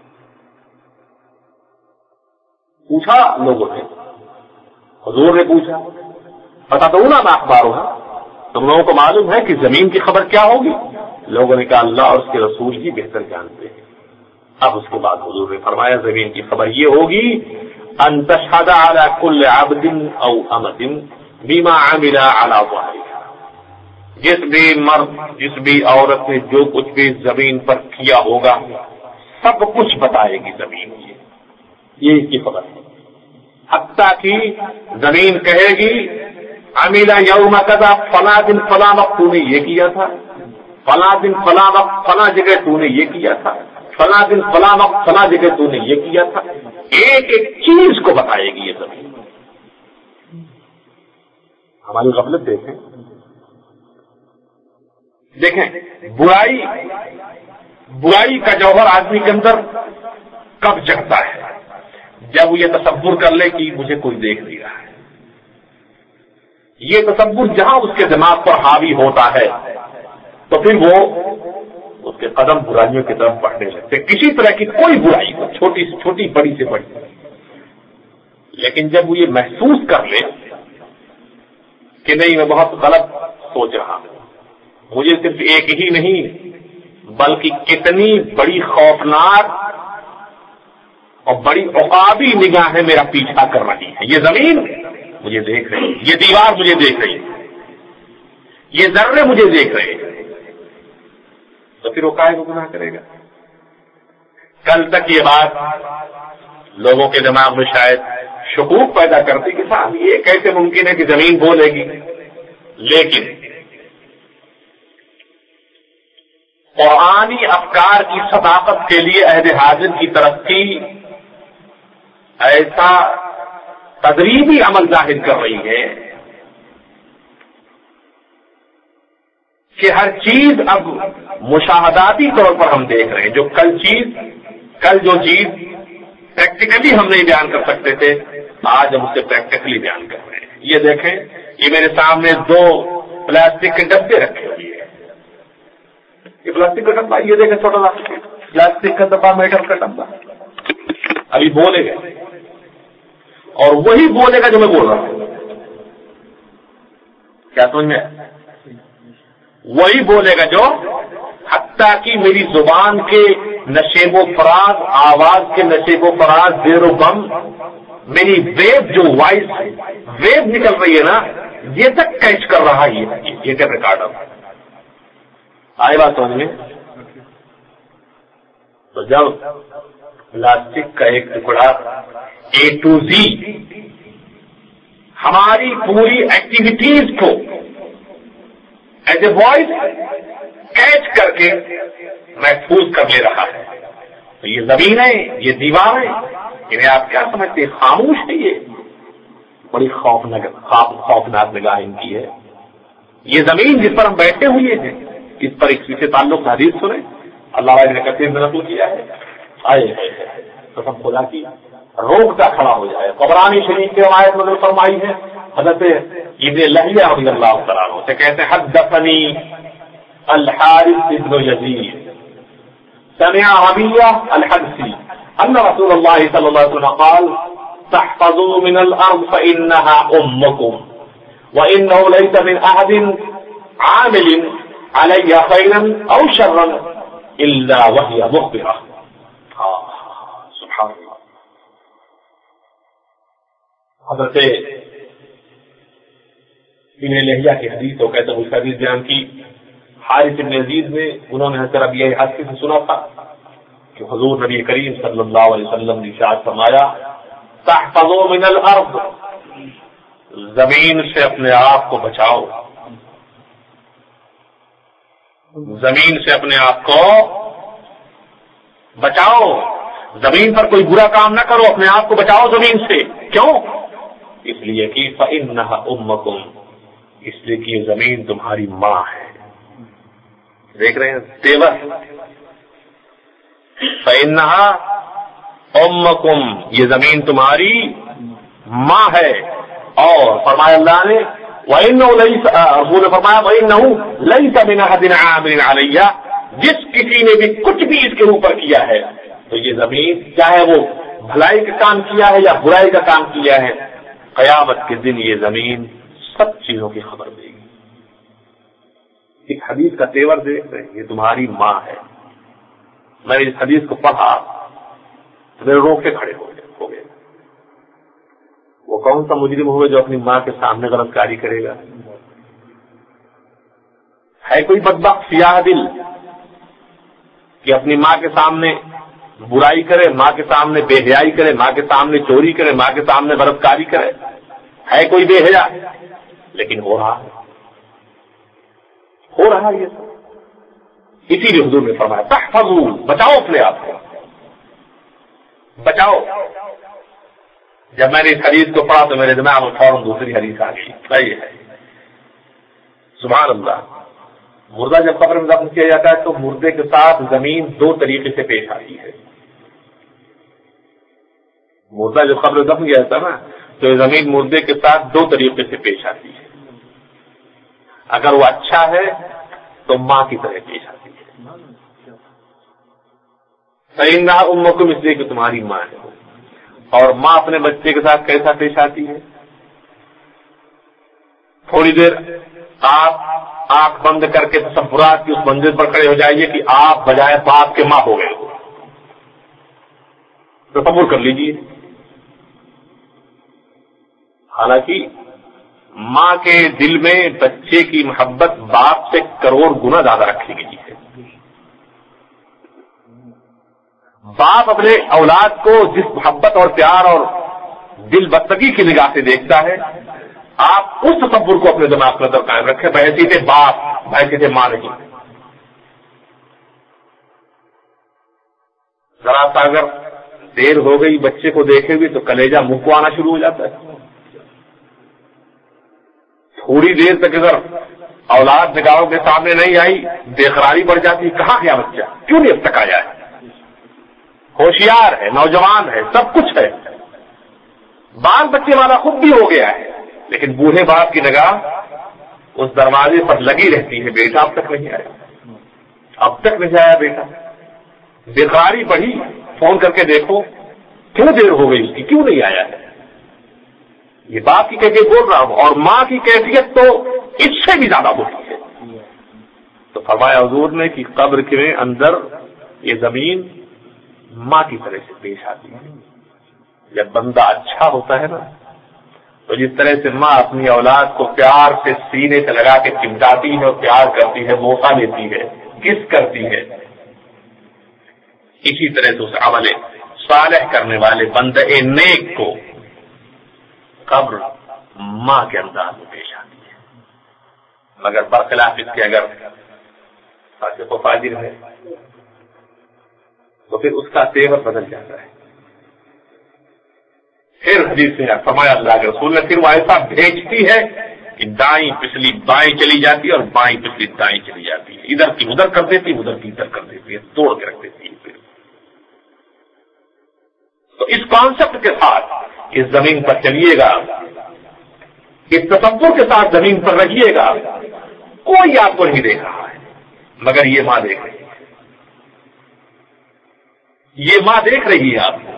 A: پوچھا لوگوں نے، حضور نے پوچھا فتدرون ما اخبارها، تم لوگوں کو معلوم ہے کہ زمین کی خبر کیا ہوگی؟ لوگوں نے کہا اللہ اور اس کے رسول ہی بہتر جانتے ہیں۔ اب اس کے بعد حضور نے فرمایا زمین کی خبر یہ ہوگی ان تشهد على كل عبد او امة بما عمل على ظهرها، جس بھی مرد، جس بھی عورت نے جو کچھ بھی زمین پر کیا ہوگا سب کچھ بتائے گی زمین، یہ اس کی خبر ہے۔ حتیٰ کہ زمین کہے گی عمیلا یوم کذا، فلاں دن فلاں وقت تو نے یہ کیا تھا، فلاں دن فلاں وقت فلاں جگہ تو نے یہ کیا تھا، فلاں دن فلاں وقت فلاں جگہ تو نے یہ کیا تھا. ایک ایک چیز کو بتائے گی یہ زمین. ہماری غفلت دیکھیں برائی کا جوہر آدمی کے اندر کب جگتا ہے؟ جب وہ یہ تصور کر لے کہ مجھے کوئی دیکھ نہیں رہا ہے. یہ تصور جہاں اس کے دماغ پر حاوی ہوتا ہے تو پھر وہ اس کے قدم برائیوں کی طرف بڑھنے لگتے، کسی طرح کی کوئی برائی ہو، چھوٹی سے چھوٹی، بڑی سے بڑی. لیکن جب وہ یہ محسوس کر لے کہ نہیں میں بہت غلط سوچ رہا ہوں، مجھے صرف ایک ہی نہیں بلکہ کتنی بڑی خوفناک اور بڑی عقابی نگاہیں میرا پیچھا کر رہی ہے، یہ زمین مجھے دیکھ رہی ہے، یہ دیوار مجھے دیکھ رہی ہے، یہ ذرے مجھے دیکھ رہے ہیں، تو پھر وہ کائے کو گناہ کرے گا؟ کل تک یہ بات لوگوں کے دماغ میں شاید شکوک پیدا کرتی کہ صاحب یہ کیسے ممکن ہے کہ زمین بولے گی، لیکن قرآنی افکار کی صداقت کے لیے عہد حاضر کی ترقی ایسا تدریبی عمل ظاہر کر رہی ہے کہ ہر چیز اب مشاہداتی طور پر ہم دیکھ رہے ہیں. جو کل جو چیز پریکٹیکلی ہم نہیں بیان کر سکتے تھے، آج ہم اسے پریکٹیکلی بیان کر رہے ہیں. یہ دیکھیں، یہ میرے سامنے 2 پلاسٹک کے ڈبے رکھے ہوئے ہیں. یہ پلاسٹک کا ڈبہ، یہ دیکھیں چھوٹا سا پلاسٹک کا ڈبہ، میٹل کا ڈبہ، ابھی بولے گا اور وہی بولے گا جو میں بول رہا ہوں. کیا سمجھ میں؟ وہی بولے گا جو حتیٰ کہ میری زبان کے نشیب و فراز، آواز کے نشیب و فراز، زیر و بم، میری ویب جو وائس ویب نکل رہی ہے نا، یہ تک کیچ کر رہا ہے یہ ٹیپ ریکارڈر. آئے بات سمجھ میں؟ تو جب پلاسٹک کا ایک ٹکڑا A to Z ہماری پوری ایکٹیویٹیز کو ایز اے وائس کیچ کر کے محفوظ کر لے رہا ہے، تو یہ زمین ہے، یہ دیوار ہے، انہیں آپ کیا سمجھتے ہیں؟ خاموش ہے. یہ بڑی خوفناک نگاہ ان کی ہے. یہ زمین جس پر ہم بیٹھے ہوئے ہیں، اس پر ایک سے تعلق حدیث سنیں، اللہ نے کثیر میں نقل کیا ہے. آئے تو سب خدا کی روکتا کھڑا ہو جائے. طبرانی شریف کی روایت میں فرمائی ہے، حضرت ابن لہیہ رضی اللہ تعالیٰ عنہ سے کہتے ہیں حدثنی الحارث بن یزید سمع ربیعہ الحبسی ان رسول اللہ صلی اللہ علیہ وسلم قال تحفظوا من الارض فانها امكم وانه ليس من احد عامل علي خيرا او شرا الا وهي مخبرة. سبحان اللہ. حضرت ابن لہیہ کی حدیث تو کہتے ہیں اس حدیث بیان کی حارث بن یزید نے، انہوں نے حضرت ربیعہ حاسکی سے سنا تھا کہ حضور نبی کریم صلی اللہ علیہ وسلم نے ارشاد فرمایا تحفظوا من الارض، زمین سے اپنے آپ کو بچاؤ، زمین سے اپنے آپ کو بچاؤ، زمین پر کوئی برا کام نہ کرو، اپنے آپ کو بچاؤ زمین سے. کیوں؟ اس لیے کہ فإنها أمكم، اس لیے کہ یہ زمین تمہاری ماں ہے. دیکھ رہے ہیں تیور، فإنها أمكم، یہ زمین تمہاری ماں ہے. اور فرمایا اللہ نے وإنه ليس، رسول نے فرمایا وإنه ليس من أحد عامل علي، جس کسی نے بھی کچھ بھی اس کے اوپر کیا ہے تو یہ زمین چاہے وہ بھلائی کا کام کیا ہے یا برائی کا کام کیا ہے، قیامت کے دن یہ زمین سب چیزوں کی خبر دے گی. ایک حدیث کا تیور دیکھ رہے ہیں، یہ تمہاری ماں ہے. میں نے اس حدیث کو پڑھا تو میرے روک کے کھڑے ہو گئے. وہ کون سا مجرم ہوگا جو اپنی ماں کے سامنے غلط کاری کرے گا؟ ہے کوئی بدبخت سیاہ دل کہ اپنی ماں کے سامنے برائی کرے، ماں کے سامنے بے حیائی کرے، ماں کے سامنے چوری کرے، ماں کے سامنے بدکاری کرے، ہے کوئی بے حیا؟ لیکن ہو رہا ہے یہ سب۔ اسی لیے حضور نے فرمایا تحفظوا، بچاؤ اپنے آپ کو، بچاؤ۔ جب میں نے اس حدیث کو پڑھا تو میرے دماغ میں فوراً دوسری حدیث آ گئی، صحیح ہے، سبحان اللہ۔ مردہ جب قبر میں دفن کیا جاتا ہے تو مردے کے ساتھ زمین دو طریقے سے پیش آتی ہے۔ مردہ جب قبر میں دفن کیا جاتا ہے نا تو یہ زمین مردے کے ساتھ دو طریقے سے پیش آتی ہے۔ اگر وہ اچھا ہے تو ماں کی طرح پیش آتی ہے، فإنھا أمکم، اس لیے کہ تمہاری ماں ہے۔ اور ماں اپنے بچے کے ساتھ کیسا پیش آتی ہے؟ تھوڑی دیر آپ آنکھ بند کر کے تصورات کی اس منزل پر کھڑے ہو جائیے کہ آپ بجائے باپ کے ماں ہو گئے ہو، تصور کر لیجیے۔ حالانکہ ماں کے دل میں بچے کی محبت باپ سے کروڑ گنا زیادہ رکھی گئی ہے۔ باپ اپنے اولاد کو جس محبت اور پیار اور دل بستگی کی نگاہ سے دیکھتا ہے، آپ اس تصور کو اپنے دماغ میں قائم رکھیں، بحیثیت باپ، بحیثیت ماں نہیں۔ ذرا سا اگر دیر ہو گئی بچے کو دیکھے گی تو کلیجہ منہ کو آنا شروع ہو جاتا ہے۔ تھوڑی دیر تک اگر اولاد نگاہوں کے سامنے نہیں آئی بےقراری بڑھ جاتی، کہاں گیا بچہ، کیوں نہیں اب تک آیا ہے؟ ہوشیار ہے، نوجوان ہے، سب کچھ ہے، بال بچے والا خود بھی ہو گیا ہے، لیکن بوڑھے باپ کی نگاہ اس دروازے پر لگی رہتی ہے، بیٹا اب تک نہیں آیا، اب تک نہیں آیا بیٹا۔ بےقراری بڑھی، فون کر کے دیکھو کیوں دیر ہو گئی اس کی، کیوں نہیں آیا ہے؟ یہ باپ کی کیفیت بول رہا ہوں، اور ماں کی کیفیت تو اس سے بھی زیادہ ہوتی ہے۔ تو فرمایا حضور نے کہ قبر کے اندر یہ زمین ماں کی طرح سے پیش آتی ہے۔ جب بندہ اچھا ہوتا ہے نا تو جس طرح سے ماں اپنی اولاد کو پیار سے سینے سے لگا کے چمٹاتی ہے اور پیار کرتی ہے، موقع دیتی ہے، کس کرتی ہے، اسی طرح سے اس عمل صالح کرنے والے بندے نیک کو قبر ماں کے انداز میں پیش آتی ہے۔ مگر برخلاف اس کے اگر فاسق و فاجر ہے تو پھر اس کا تیور بدل جاتا ہے۔ پھر حدیث میں فرمایا اللہ کے رسول نے، پھر وہ ایسا بھیجتی ہے کہ دائیں پچھلی بائیں چلی جاتی ہے اور بائیں پچھلی دائیں چلی جاتی ہے، ادھر کی ادھر کر دیتی ہے، ادھر کی ادھر کر دیتی ہے، توڑ کے رکھ دیتی ہے۔ پھر تو اس کانسیپٹ کے ساتھ اس زمین پر چلیے گا، اس تصور کے ساتھ زمین پر رہیے گا، کوئی آپ کو نہیں دیکھ رہا ہے مگر یہ ماں دیکھ رہی ہے، یہ ماں دیکھ رہی ہے آپ کو،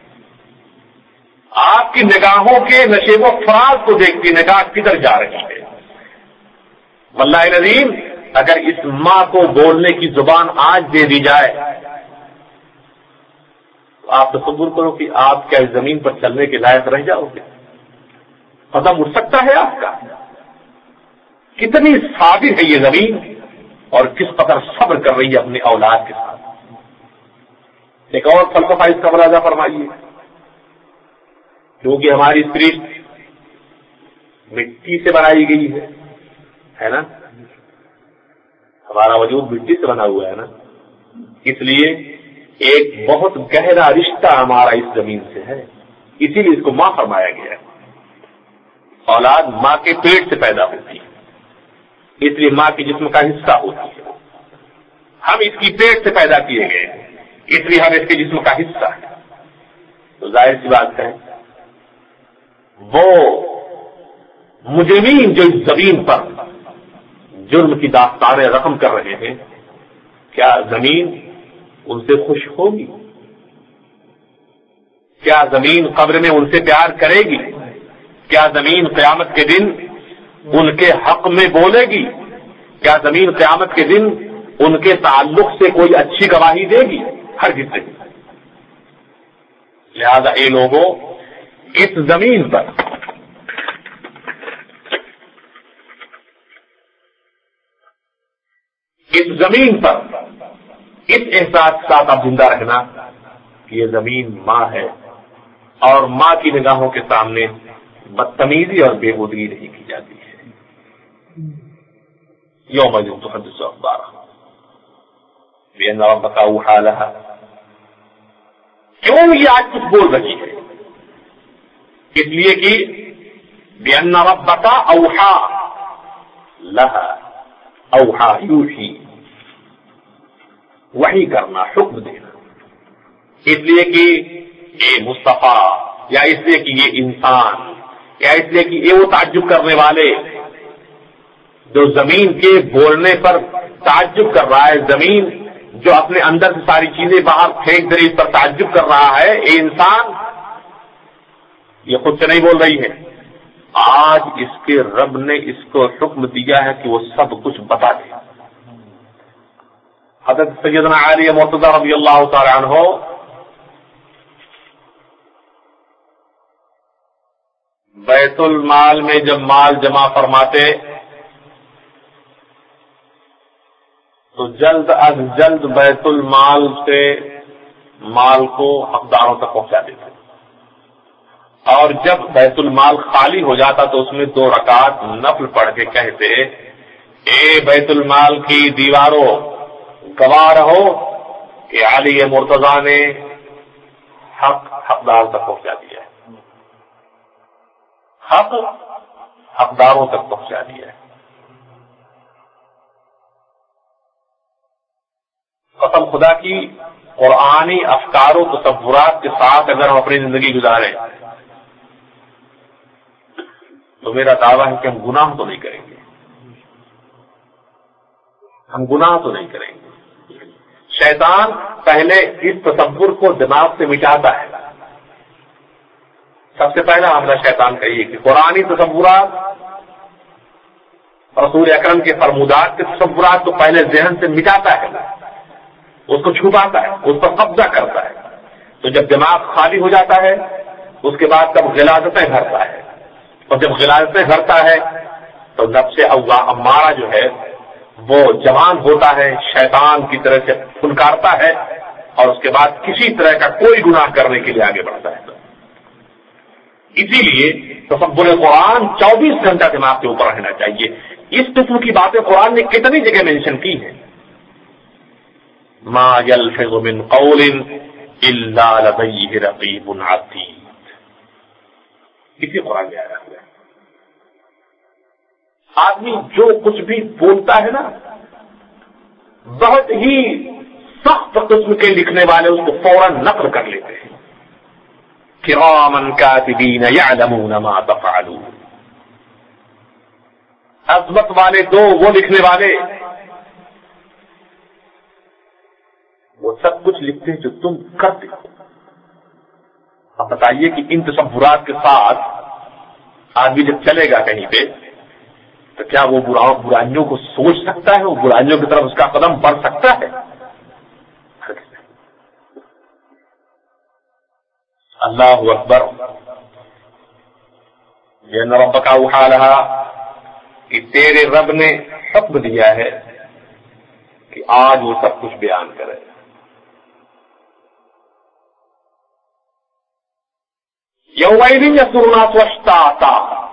A: آپ کی نگاہوں کے نشیب و فراز کو دیکھتی، نگاہ کدھر جا رہی ہے۔ واللہ العظیم اگر اس ماں کو بولنے کی زبان آج دے دی جائے تو آپ تصور کرو کہ آپ کیا اس زمین پر چلنے کے لائق رہ جاؤ گے؟ قدم اٹھ سکتا ہے آپ کا؟ کتنی صابر ہے یہ زمین اور کس قدر صبر کر رہی ہے اپنی اولاد کے ساتھ۔ ایک اور فلسفہ اس کا ملاحظہ فرمائیے، کیونکہ ہماری سرشت مٹی سے بنائی گئی ہے نا، ہمارا وجود مٹی سے بنا ہوا ہے نا، اس لیے ایک بہت گہرا رشتہ ہمارا اس زمین سے ہے، اسی لیے اس کو ماں فرمایا گیا ہے۔ اولاد ماں کے پیٹ سے پیدا ہوتی ہے، اس لیے ماں کے جسم کا حصہ ہوتی ہے۔ ہم اس کی پیٹ سے پیدا کیے گئے ہیں، اس لیے ہم اس کے جسم کا حصہ ہے۔ تو ظاہر سی بات ہے وہ مجرمین جو اس زمین پر جرم کی داستانیں رقم کر رہے ہیں، کیا زمین ان سے خوش ہوگی؟ کیا زمین قبر میں ان سے پیار کرے گی؟ کیا زمین قیامت کے دن ان کے حق میں بولے گی؟ کیا زمین قیامت کے دن ان کے تعلق سے کوئی اچھی گواہی دے گی؟ ہرگز نہیں۔ لہذا اے لوگوں، اس زمین پر اس احساس کے ساتھ آپ زندہ رہنا کہ یہ زمین ماں ہے اور ماں کی نگاہوں کے سامنے بدتمیزی اور بےہودگی نہیں کی جاتی ہے. یوم تحدث اخبارها بأن ربك أوحى لها. کیوں یہ آج کچھ بول رہی ہے؟ اس لیے کہ بأن ربك أوحى لها، اوحا یوحی، وحی کرنا، حکم دینا. اس لیے کہ یہ مصطفیٰ، یا اس لیے کہ یہ انسان، یا اس لیے کہ یہ وہ تعجب کرنے والے جو زمین کے بولنے پر تعجب کر رہا ہے، زمین جو اپنے اندر سے ساری چیزیں باہر پھینک دے رہی اس پر تعجب کر رہا ہے، یہ انسان یہ خود سے نہیں بول رہی ہے. آج اس کے رب نے اس کو حکم دیا ہے کہ وہ سب کچھ بتا دے. حضرت سیدنا علی مرتضی رضی اللہ تعالی عنہ بیت المال میں جب مال جمع فرماتے تو جلد از جلد بیت المال سے مال کو حقداروں تک پہنچا دیتے، اور جب بیت المال خالی ہو جاتا تو اس میں 2 رکعت نفل پڑھ کے کہتے، اے بیت المال کی دیواروں گواہ رہو کہ علی مرتضی نے حق حقدار تک پہنچا دیا ہے، حق حقداروں تک پہنچا دیا ہے. قسم خدا کی قرآنی افکار و تصورات کے ساتھ اگر ہم اپنی زندگی گزاریں تو میرا دعویٰ ہے کہ ہم گناہ تو نہیں کریں گے، ہم گناہ تو نہیں کریں گے. شیطان پہلے اس تصور کو دماغ سے مٹاتا ہے. سب سے پہلا حملہ شیطان کا یہ کہ قرآنی تصورات، رسول اکرم کے فرمودات کے تصورات کو پہلے ذہن سے مٹاتا ہے، اس کو چھپاتا ہے، اس پر قبضہ کرتا ہے. تو جب دماغ خالی ہو جاتا ہے اس کے بعد تب غلاظتیں بھرتا ہے، اور جب غلاظتیں بھرتا ہے تو نفس امارہ جو ہے وہ جوان ہوتا ہے، شیطان کی طرح سے پھنکارتا ہے، اور اس کے بعد کسی طرح کا کوئی گناہ کرنے کے لیے آگے بڑھتا ہے. اسی لیے تصور قرآن 24 گھنٹہ دماغ کے اوپر رہنا چاہیے. اس قسم کی باتیں قرآن نے کتنی جگہ مینشن کی ہیں. ما يلفظ من قول الا لديه رقیب عتید، اسی قرآن میں آیا ہوا ہے. آدمی جو کچھ بھی بولتا ہے نا، بہت ہی سخت قسم کے لکھنے والے اس کو فوراً نقل کر لیتے ہیں. کرامن کاتبین یعلمون ما تفعلون. عظمت والے دو وہ لکھنے والے، وہ سب کچھ لکھتے ہیں جو تم کرتے ہو. اب بتائیے کہ ان تصورات کے ساتھ آدمی جب چلے گا کہیں پہ تو کیا وہ برائیوں کو سوچ سکتا ہے؟ وہ برائیوں کی طرف اس کا قدم بڑھ سکتا ہے؟ اللہ اکبر. یہ ربک اوحی لہا کہ تیرے رب نے حکم دیا ہے کہ آج وہ سب کچھ بیان کرے. یومئذ یصدر الناس اشتاتا،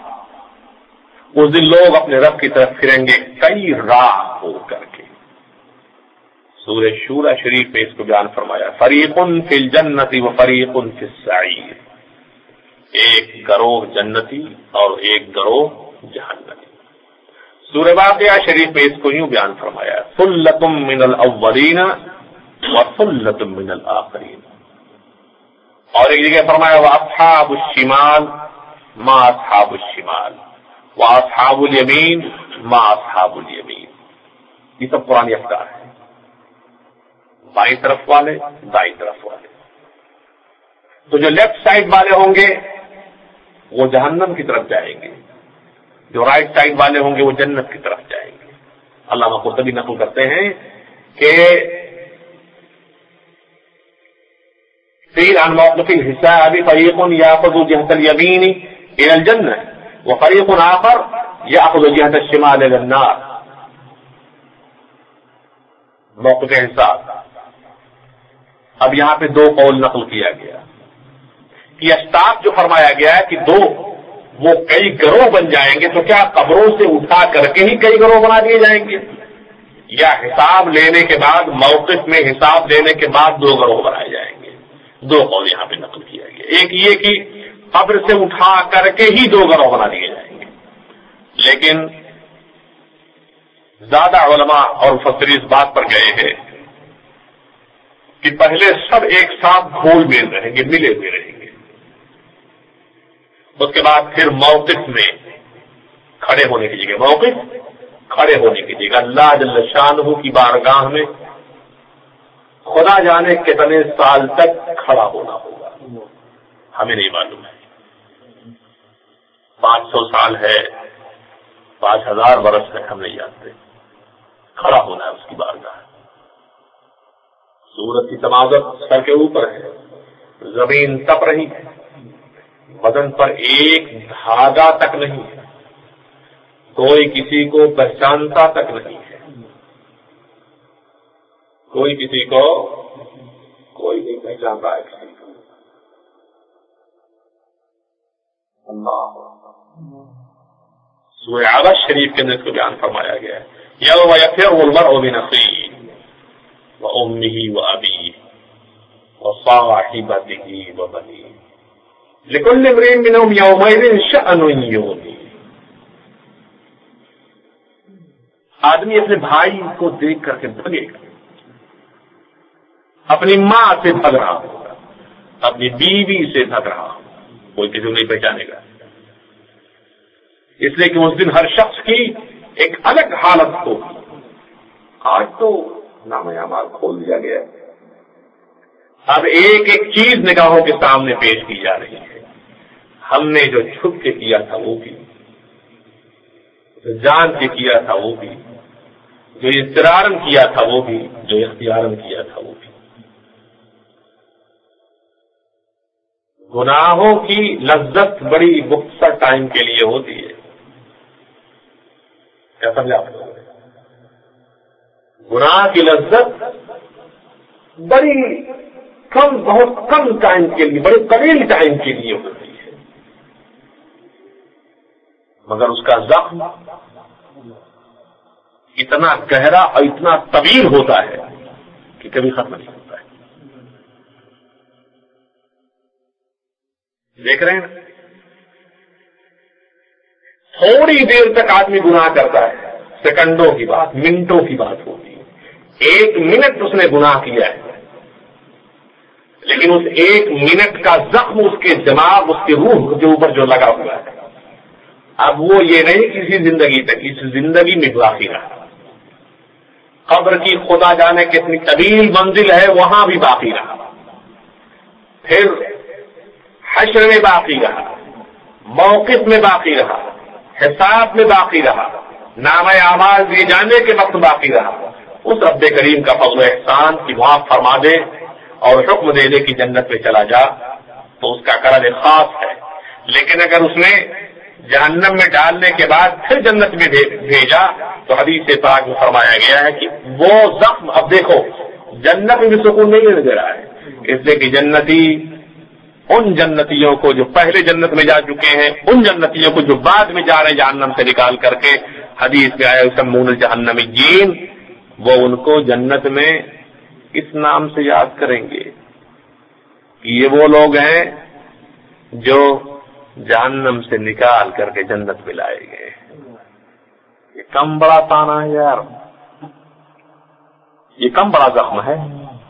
A: اس دن لوگ اپنے رب کی طرف پھریں گے کئی راہ ہو کر کے. سورہ شورى شریف میں اس کو بیان فرمایا، فریق فی الجنت و فریق فی السعیر. ایک گروہ جنتی اور ایک گروہ جہنمی. سورہ واقعہ شریف میں اس کو یوں بیان فرمایا، ثلۃ من الاولین و ثلۃ من الآخرین. اور ایک جگہ فرمایا واصحاب الشمال ما اصحاب الشمال واصحاب الیمین ما اصحاب الیمین. یہ سب قرآن افکار ہے. بائیں طرف والے، دائیں طرف والے. تو جو لیفٹ سائڈ والے ہوں گے وہ جہنم کی طرف جائیں گے، جو رائٹ سائڈ والے ہوں گے وہ جنت کی طرف جائیں گے. علامہ قرطبی نقل کرتے ہیں کہ قیل عن موقف الحساب فریق یاخذ جهة اليمین الى الجنہ وفریق آخر یاخذ جهة الشمال الى النار. موقف حساب، اب یہاں پہ دو قول نقل کیا گیا کہ اشتاق جو فرمایا گیا ہے کہ دو وہ کئی گروہ بن جائیں گے، تو کیا قبروں سے اٹھا کر کے ہی کئی گروہ بنا دیے جائیں گے، یا حساب لینے کے بعد موقف میں حساب لینے کے بعد دو گروہ بنائے جائیں گے؟ دو قول یہاں پہ نقل کیا گیا، ایک یہ کہ قبر سے اٹھا کر کے ہی دو گروہ بنا دیے جائیں گے، لیکن زیادہ علماء اور مفسرین اس بات پر گئے ہیں کہ پہلے سب ایک ساتھ گھول مل رہیں گے، ملے ہوئے رہیں گے، اس کے بعد پھر موقف میں کھڑے ہونے کی جگہ، موقف کھڑے ہونے کی جگہ اللہ جل شانہ کی بارگاہ میں خدا جانے کتنے سال تک کھڑا ہونا ہوگا، ہمیں نہیں معلوم ہے، 500 سال ہے، 5000 برس تک ہم نہیں جانتے، کھڑا ہونا ہے اس کی بارگاہ۔ سورج کی تمازت سر کے اوپر ہے، زمین تپ رہی ہے، بدن پر ایک دھاگا تک نہیں ہے، کوئی کسی کو پہچانتا تک نہیں ہے، کوئی کسی کو کوئی نہیں پہچانتا ہے کسی کو۔ اللہ سورہ عبس شریف کے اندر اس کو بیان فرمایا گیا ہے، یوم یفر المرء من اخیہ وامہ وابیہ وصاحبتہ وبنیہ لکل امرئ منہم یومئذ شأن یغنیہ۔ آدمی اپنے بھائی کو دیکھ کر کے بھگے گا، اپنی ماں سے بھگ رہا ہوگا، اپنی بیوی سے بھگ رہا ہوگا، کوئی کسی کو نہیں پہچانے گا، اس لیے کہ اس دن ہر شخص کی ایک الگ حالت ہوگی۔ آج تو نام اعمال کھول دیا گیا، اب ایک ایک چیز نگاہوں کے سامنے پیش کی جا رہی ہے، ہم نے جو چھپ کے کیا تھا وہ بھی، جو جان کے کیا تھا وہ بھی، جو اضطرارن کیا تھا وہ بھی، جو اختیارن کیا تھا وہ بھی۔ گناہوں کی لذت بڑی مختصر ٹائم کے لیے ہوتی ہے، کیا سمجھا آپ لوگوں نے؟ گناہ کی لذت بڑی کم، بہت کم ٹائم کے لیے، بڑے قلیل ٹائم کے لیے ہوتی ہے، مگر اس کا زخم اتنا گہرا اور اتنا طویل ہوتا ہے کہ کبھی ختم نہیں ہوتا ہے۔ دیکھ رہے ہیں، تھوڑی دیر تک آدمی گناہ کرتا ہے، سیکنڈوں کی بات، منٹوں کی بات ہوتی ہے، 1 منٹ اس نے گناہ کیا ہے، لیکن اس 1 منٹ کا زخم اس کے دماغ، اس کے روح کے اوپر جو لگا ہوا ہے، اب وہ یہ نہیں کسی زندگی تک، اس زندگی میں باقی رہا، قبر کی خدا جانے کتنی طویل منزل ہے وہاں بھی باقی رہا، پھر حشر میں باقی رہا، موقف میں باقی رہا، حساب میں باقی رہا، نام اعمال دیے جانے کے وقت باقی رہا۔ اس رب کریم کا فضل و احسان کی معاف فرما دے اور حکم دے دے کہ جنت میں چلا جا تو اس کا کرم خاص ہے، لیکن اگر اس نے جہنم میں ڈالنے کے بعد پھر جنت میں بھیجا تو حدیث پاک میں فرمایا گیا ہے کہ وہ زخم، اب دیکھو جنت میں بھی سکون نہیں دے رہا ہے، اس لیے کہ جنتی ان جنتیوں کو جو پہلے جنت میں جا چکے ہیں، ان جنتیوں کو جو بعد میں جا رہے ہیں جہنم سے نکال کر کے، حدیث میں آیا یسمون الجہنمیین، وہ ان کو جنت میں اس نام سے یاد کریں گے کہ یہ وہ لوگ ہیں جو جہنم سے نکال کر کے جنت میں لائے گئے۔ یہ کم بڑا تانا ہے یار، یہ کم بڑا زخم ہے،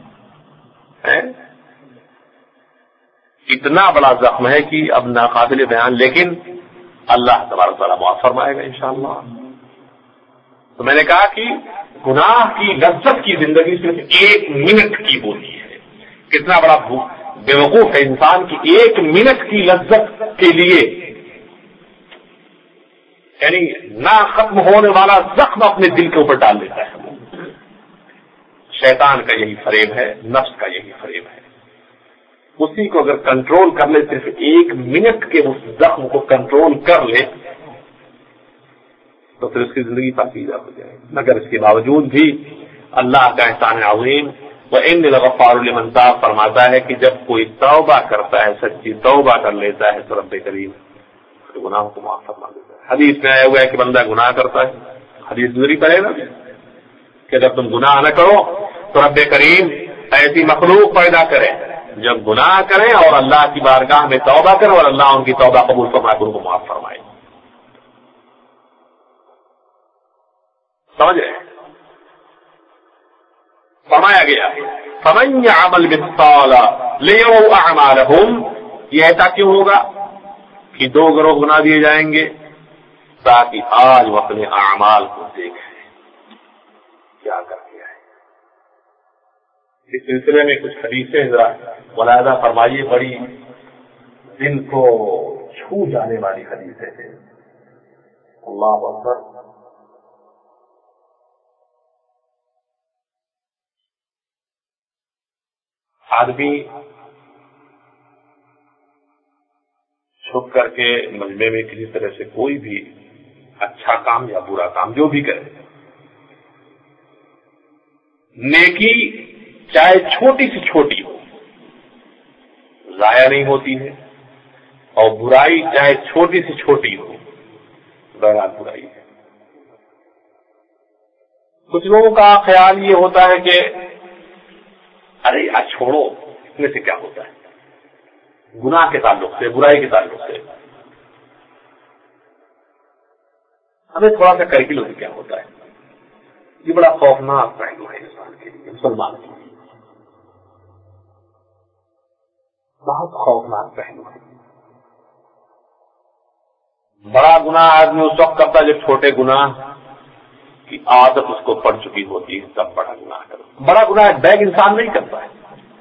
A: اتنا بڑا زخم ہے کہ اب ناقابل بیان، لیکن اللہ تبارک تعالیٰ معاف فرمائے گا انشاءاللہ۔ تو میں نے کہا کہ گناہ کی لذت کی زندگی صرف 1 منٹ کی ہوتی ہے، کتنا بڑا بے وقوف ہے انسان کی 1 منٹ کی لذت کے لیے، یعنی نہ ختم ہونے والا زخم اپنے دل کے اوپر ڈال لیتا ہے۔ شیطان کا یہی فریب ہے، نفس کا یہی فریب ہے، اسی کو اگر کنٹرول کر لے، صرف 1 منٹ کے اس زخم کو کنٹرول کر لے تو پھر اس کی زندگی پاکیزہ ہو جائے، مگر اس کے باوجود بھی اللہ کا احسان عظیم وَإِنِّي لَغَفَّارٌ لِمَن تَابَ فرماتا ہے کہ جب کوئی توبہ کرتا ہے، سچی توبہ کر لیتا ہے تو رب کریم گناہوں کو معاف فرما دیتا ہے۔ حدیث میں آیا ہوا ہے کہ بندہ گناہ کرتا ہے، حدیث ضروری پڑے گا کہ جب تم گناہ نہ کرو تو رب کریم ایسی مخلوق پیدا کرے جب گناہ کریں اور اللہ کی بارگاہ میں توبہ کریں اور اللہ ان کی توبہ قبول فرمائے، ان کو معاف فرمائے۔ سمجھ رہے ہیں؟ فرمایا گیا فَمَن يَعْمَلْ مِثْقَالَ لِيَرَوْا أَعْمَالَهُمْ، یہ ایسا کیوں ہوگا کہ دو گروہ بنا دیے جائیں گے تاکہ آج وہ اپنے اعمال کو دیکھیں کیا کر دیا ہے۔ اس سلسلے میں کچھ حدیثیں ذرا ملاحظہ فرمائیے، بڑی دل کو چھو جانے والی حدیثیں ہیں۔ اللہ اکبر۔ آدمی چھپ کر کے مجمع میں کسی طرح سے کوئی بھی اچھا کام یا برا کام جو بھی کرے، نیکی چاہے چھوٹی سے چھوٹی ہو ضائع نہیں ہوتی ہے، اور برائی چاہے چھوٹی سے چھوٹی ہو بہرحال برائی ہے۔ کچھ لوگوں کا خیال یہ ہوتا ہے کہ ارے یار چھوڑو، اس میں سے کیا ہوتا ہے، گناہ کے تعلق سے، برائی کے تعلق سے ہمیں تھوڑا سا کر کے لو کیا ہوتا ہے۔ یہ بڑا خوفناک پہلو ہے انسان کے لیے، مسلمان کے لیے بہت خوفناک پہلو ہے۔ بڑا گناہ آدمی اس وقت کرتا ہے جب چھوٹے گناہ کی عادت اس کو پڑ چکی ہوتی ہے، تب بڑا گناہ کرتا۔ بڑا گناہ بیگ انسان نہیں کرتا ہے،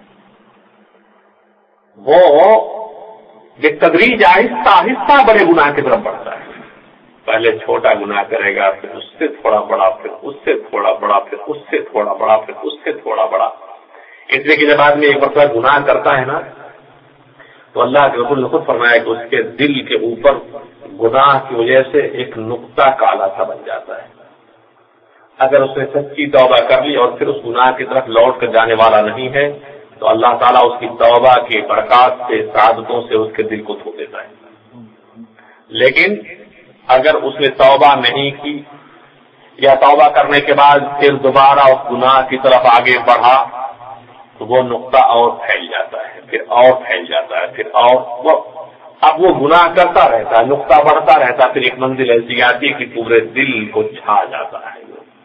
A: وہ بالتدریج آہستہ آہستہ بڑے گناہ کی طرف بڑھتا ہے۔ پہلے چھوٹا گناہ کرے گا، پھر اس سے تھوڑا بڑا، پھر اس سے تھوڑا بڑا، پھر اس سے تھوڑا بڑا، پھر اس سے تھوڑا بڑا۔ اس لیے کہ جب آدمی ایک مرتبہ گناہ کرتا ہے نا تو اللہ کے رسول نے خود فرمایا کہ اس کے دل کے اوپر گناہ کی وجہ سے ایک نقطہ کالا سا بن جاتا ہے۔ اگر اس نے سچی توبہ کر لی اور پھر اس گناہ کی طرف لوٹ کر جانے والا نہیں ہے تو اللہ تعالیٰ اس کی توبہ کے برکات سے، سعادتوں سے اس کے دل کو دھو دیتا ہے۔ لیکن اگر اس نے توبہ نہیں کی یا توبہ کرنے کے بعد پھر دوبارہ اس گناہ کی طرف آگے بڑھا تو وہ نقطہ اور پھیل جاتا ہے، پھر اور پھیل جاتا ہے، پھر اور اب وہ گناہ کرتا رہتا ہے، نقطہ بڑھتا رہتا ہے، پھر ایک منزل ایسی آتی ہے کہ پورے دل کو چھا جاتا ہے۔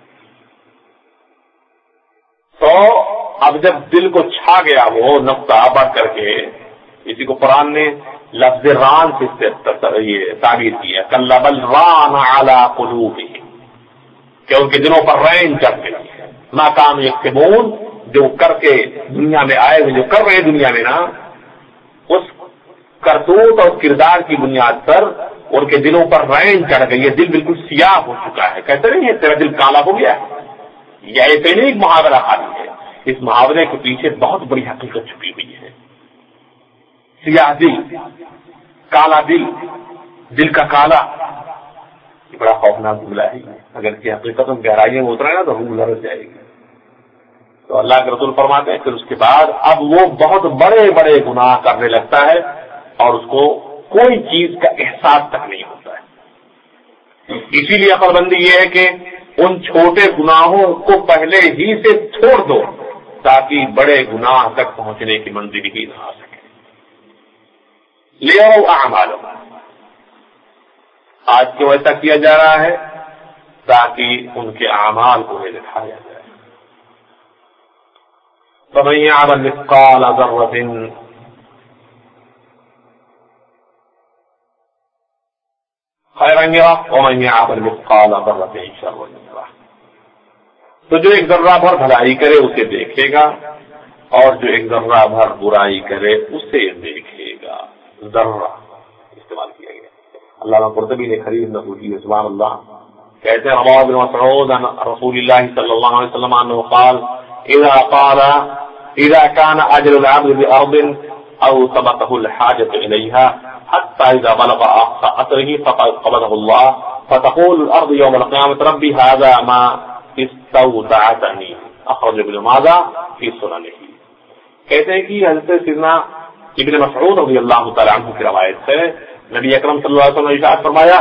A: تو اب جب دل کو چھا گیا وہ نقطہ بڑھ کر کے، اسی کو قرآن نے لفظ ران سے یہ تعبیر کیا، کلا بل ران علی قلوبہم، کہ ان کے دلوں پر رین چڑھ گئی ہے، ما کانوا یکسبون، جو کر کے دنیا میں آئے ہوئے، جو کر رہے دنیا میں نا، اس کرتوت اور کردار کی بنیاد پر ان کے دلوں پر رین چڑھ گئی ہے، دل بالکل سیاہ ہو چکا ہے۔ کہتے نہیں ہے تیرا دل کالا ہو گیا ہے، یہ ایسے نہیں ایک محاورہ خالی ہے، اس محاورے کے پیچھے بہت بڑی حقیقت چھپی ہوئی ہے۔ سیاہ دل، کالا دل، دل کا کالا، یہ بڑا خوفناک جملہ ہے۔ اگر کی حقیقت میں گہرائیوں میں اترے نا تو روح لرز جائے گی۔ تو اللہ کے رسول فرماتے ہیں پھر اس کے بعد اب وہ بہت بڑے بڑے گناہ کرنے لگتا ہے اور اس کو کوئی چیز کا احساس تک نہیں ہوتا ہے۔ اسی لیے عقل بندی یہ ہے کہ ان چھوٹے گناہوں کو پہلے ہی سے چھوڑ دو تاکہ بڑے گناہ تک پہنچنے کی منزل ہی نہ آ سکے۔ لیو اعمالکم، آج کیوں ایسا کیا جا رہا ہے؟ تاکہ ان کے اعمال کو دکھایا جائے۔ فمن يعمل مثقال ذرة خيرا يره ومن يعمل مثقال ذرة شرا يره، تو جو ایک ذرہ بھر بھلائی کرے اسے دیکھے گا اور جو ایک ذرہ بھر برائی کرے اسے دیکھے گا۔ ذرہ استعمال کیا گیا۔ علامہ قرطبی نے خریج نقل کی، سبحان اللہ، کہتے ہیں رواه ابن مسعود عن رسول الله صلى الله عليه وسلم انه قال اذا كان اجل العبد بارض او سبقه الحاجة اليها حتى اذا بلغ اقصى اثره فقد قبضه الله فتقول الارض يوم القيامة ربي هذا ما استودعتني، اخرج ابن ماجه فی سننہ. کہتے ہیں کہ حضرت سیدنا ابن مسعود رضی اللہ تعالیٰ عنہ کی روایت ہے، نبی اکرم صلی اللہ علیہ وسلم نے ارشاد فرمایا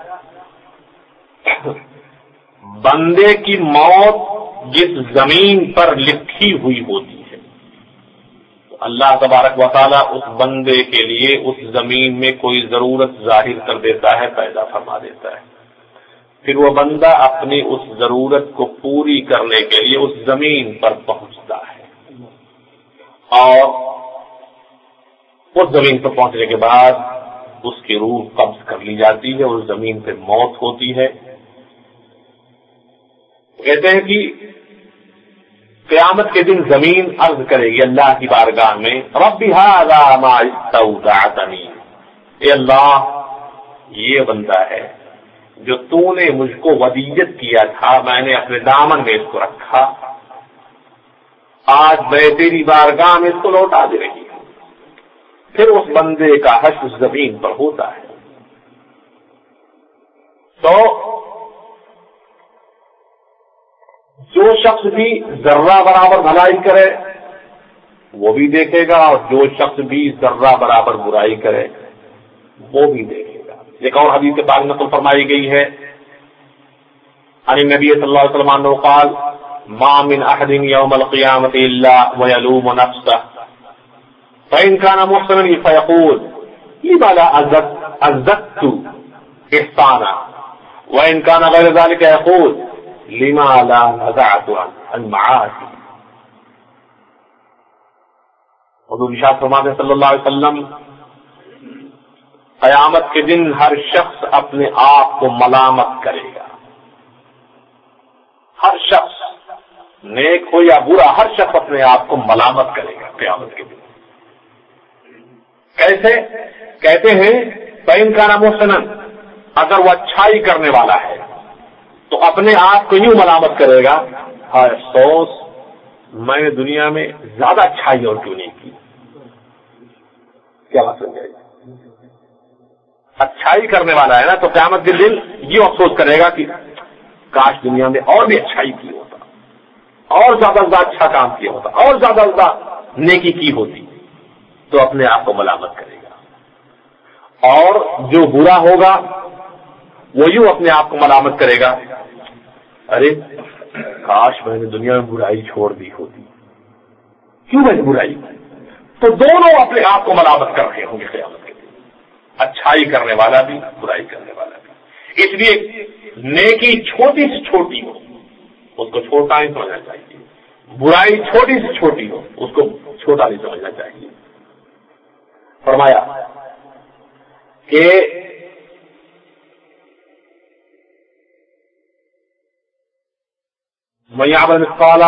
A: بندے کی موت جس زمین پر لکھی ہوئی ہوتی ہے تو اللہ تبارک و تعالیٰ اس بندے کے لیے اس زمین میں کوئی ضرورت ظاہر کر دیتا ہے، پیدا فرما دیتا ہے. پھر وہ بندہ اپنی اس ضرورت کو پوری کرنے کے لیے اس زمین پر پہنچتا ہے، اور اس زمین پر پہنچنے کے بعد اس کی روح قبض کر لی جاتی ہے، اس زمین پہ موت ہوتی ہے. کہتے ہیں کہ قیامت کے دن زمین عرض کرے گی اللہ کی بارگاہ میں رب ھذا ما استودعتنی، اے اللہ یہ بندہ ہے جو تو نے مجھ کو ودیت کیا تھا، میں نے اپنے دامن میں اس کو رکھا، آج میں تیری بارگاہ میں اس کو لوٹا دے رہی ہوں. پھر اس بندے کا حشر اس زمین پر ہوتا ہے. تو جو شخص بھی ذرہ برابر بھلائی کرے وہ بھی دیکھے گا، اور جو شخص بھی ذرہ برابر برائی کرے وہ بھی دیکھے گا. ایک اور حدیث پاک نقل فرمائی گئی ہے عن النبی صلی اللہ علیہ وسلم انہ قال ما من احد یوم القیامۃ الا ویلوم نفسہ فإن كان محسنا فيقول لما لا أزددت إحسانا وإن كان غير ذلك يقول لما لا نزعت المعاصي. حضور ارشاد فرماتے ہیں صلی اللہ علیہ وسلم قیامت کے دن ہر شخص اپنے آپ کو ملامت کرے گا. ہر شخص نیک ہو یا برا، ہر شخص اپنے آپ کو ملامت کرے گا قیامت کے دن. کیسے؟ کہتے ہیں فإن كان محسنا، اگر وہ اچھائی کرنے والا ہے تو اپنے آپ کو یوں ملامت کرے گا ہائے افسوس میں نے دنیا میں زیادہ اچھائی اور کیوں نہیں کی. کیا بات سمجھائے؟ اچھائی کرنے والا ہے نا، تو قیامت کے دن یہ افسوس کرے گا کہ کاش دنیا میں اور بھی اچھائی کی ہوتا، اور زیادہ اچھا کام کیا ہوتا، اور زیادہ نیکی کی ہوتی، تو اپنے آپ کو ملامت کرے گا. اور جو برا ہوگا وہ یوں اپنے آپ کو ملامت کرے گا ارے کاش میں نے دنیا میں برائی چھوڑ دی ہوتی، کیوں میں نے برائی. تو دونوں اپنے آپ کو ملامت کر رہے ہوں گے قیامت کے دن، اچھائی کرنے والا بھی برائی کرنے والا بھی. اس لیے نیکی چھوٹی سے چھوٹی ہو اس کو چھوٹا نہیں سمجھنا چاہیے، برائی چھوٹی سے چھوٹی ہو اس کو چھوٹا نہیں سمجھنا چاہیے. فرمایا کہ من يعمل مثقال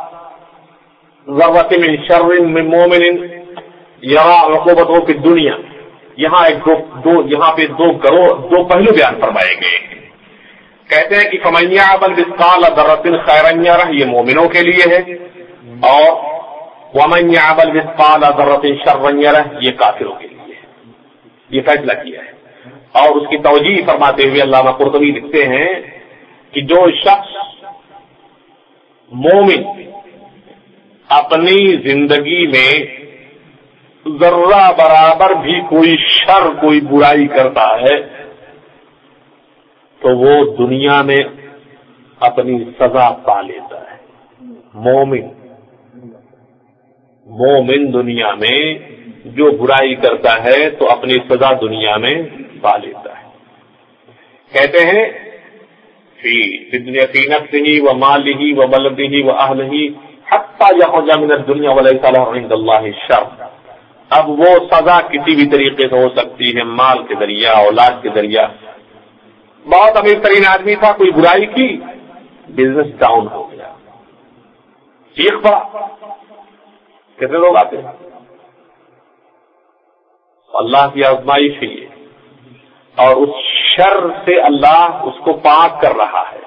A: ذرة من شر من مؤمن يرى عقوبته في الدنيا. یہاں پہ دو پہلو بیان فرمائے گئے. کہتے ہیں کہ فمن يعمل مثقال ذرة خيرا يره، یہ مومنوں کے لیے ہے، اور ومن يعمل مثقال ذرة شرا يره، یہ کافروں کے لیے ہے. یہ فیصلہ کیا ہے. اور اس کی توجیہ فرماتے ہوئے علامہ قرطبی لکھتے ہیں کہ جو شخص مومن اپنی زندگی میں ذرہ برابر بھی کوئی شر کوئی برائی کرتا ہے تو وہ دنیا میں اپنی سزا پا لیتا ہے. مومن دنیا میں جو برائی کرتا ہے تو اپنی سزا دنیا میں پا لیتا ہے. کہتے ہیں فی نفسه وماله وولده واهله حتى يخرج من الدنيا وليس له عند الله شر. اب وہ سزا کسی بھی طریقے سے ہو سکتی ہے، مال کے ذریعہ، اولاد کے ذریعہ. بہت امیر ترین آدمی تھا، کوئی برائی کی، بزنس ڈاؤن ہو گیا، چیخ پڑا. کتنے لوگ آتے ہیں؟ اللہ کی آزمائش ہے یہ، اور اس شر سے اللہ اس کو پاک کر رہا ہے.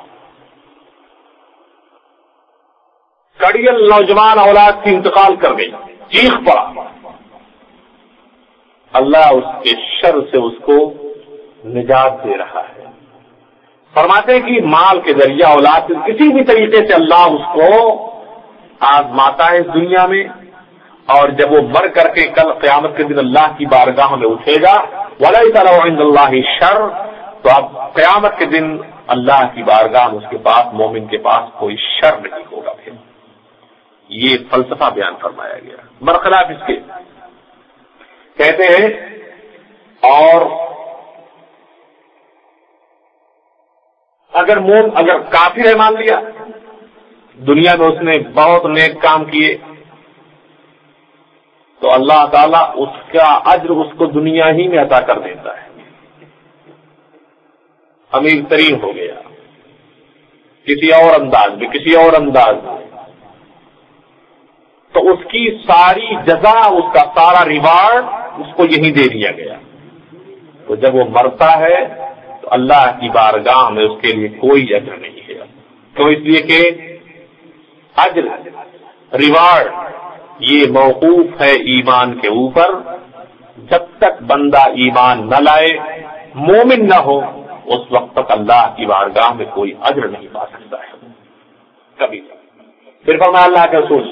A: کڑیل نوجوان اولاد کی انتقال کر گئی، چیخ پڑا، اللہ اس کے شر سے اس کو نجات دے رہا ہے. فرماتے ہیں کہ مال کے ذریعہ، اولاد سے، کسی بھی طریقے سے اللہ اس کو آزماتا ہے اس دنیا میں، اور جب وہ مر کر کے کل قیامت کے دن اللہ کی بارگاہ میں اٹھے گا، وَلَيْسَ لَهُ عِندَ اللَّهِ شَرٌّ، تو اب قیامت کے دن اللہ کی بارگاہ میں اس کے پاس، مومن کے پاس کوئی شر نہیں ہوگا۔ پھر یہ فلسفہ بیان فرمایا گیا۔ برخلاف اس کے کہتے ہیں، اور اگر کافر ہے، مان لیا دنیا میں اس نے بہت نیک کام کیے، تو اللہ تعالیٰ اس کا اجر اس کو دنیا ہی میں عطا کر دیتا ہے۔ امیر ترین ہو گیا کسی اور انداز میں، تو اس کی ساری جزا، اس کا سارا ریوارڈ اس کو یہی دے دیا گیا۔ تو جب وہ مرتا ہے تو اللہ کی بارگاہ میں اس کے لیے کوئی اجر نہیں ہے۔ تو اس لیے کہ اجر، ریوارڈ، یہ موقوف ہے ایمان کے اوپر۔ جب تک بندہ ایمان نہ لائے، مومن نہ ہو، اس وقت تک اللہ کی بارگاہ میں کوئی اجر نہیں پا سکتا ہے کبھی۔ پھر فرمایا اللہ کے رسول،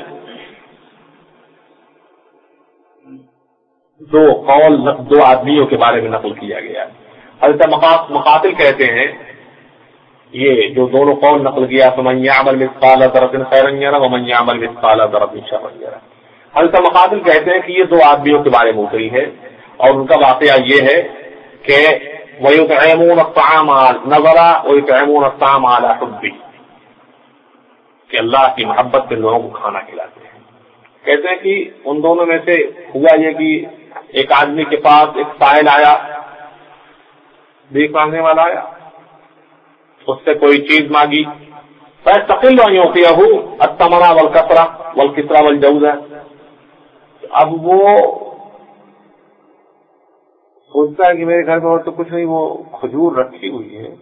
A: دو آدمیوں کے بارے میں نقل کیا گیا۔ حضرت مقاتل کہتے ہیں، یہ جو دونوں قول نقل کیا، فمن یعمل مثقال ذرۃ خیرا یرہ ومن یعمل مثقال ذرۃ شرا یرہ۔ حضرت مقاتل کہتے ہیں کہ یہ دو آدمیوں کے بارے میں اتری ہے، اور ان کا واقعہ یہ ہے کہ وَيُطْعِمُونَ الطَّعَامَ نَظَرَ وَيُطْعِمُونَ الطَّعَامَ عَلَى حُبِّهِ، کہ اللہ کی محبت سے لوگوں کو کھانا کھلاتے ہیں۔ کہتے ہیں کہ ان دونوں میں سے ہوا یہ کہ ایک آدمی کے پاس ایک سائل آیا، بھیک مانگنے والا آیا، اس سے کوئی چیز مانگی، فَيَسْتَقِلُّ أَن يُعْطِيَهُ الثَّمَرَ وَالْكَسْرَ وَالْجَوْزَ۔ اب وہ سوچتا ہے کہ میرے گھر میں اور تو کچھ نہیں، وہ کھجور رکھی ہوئی ہے،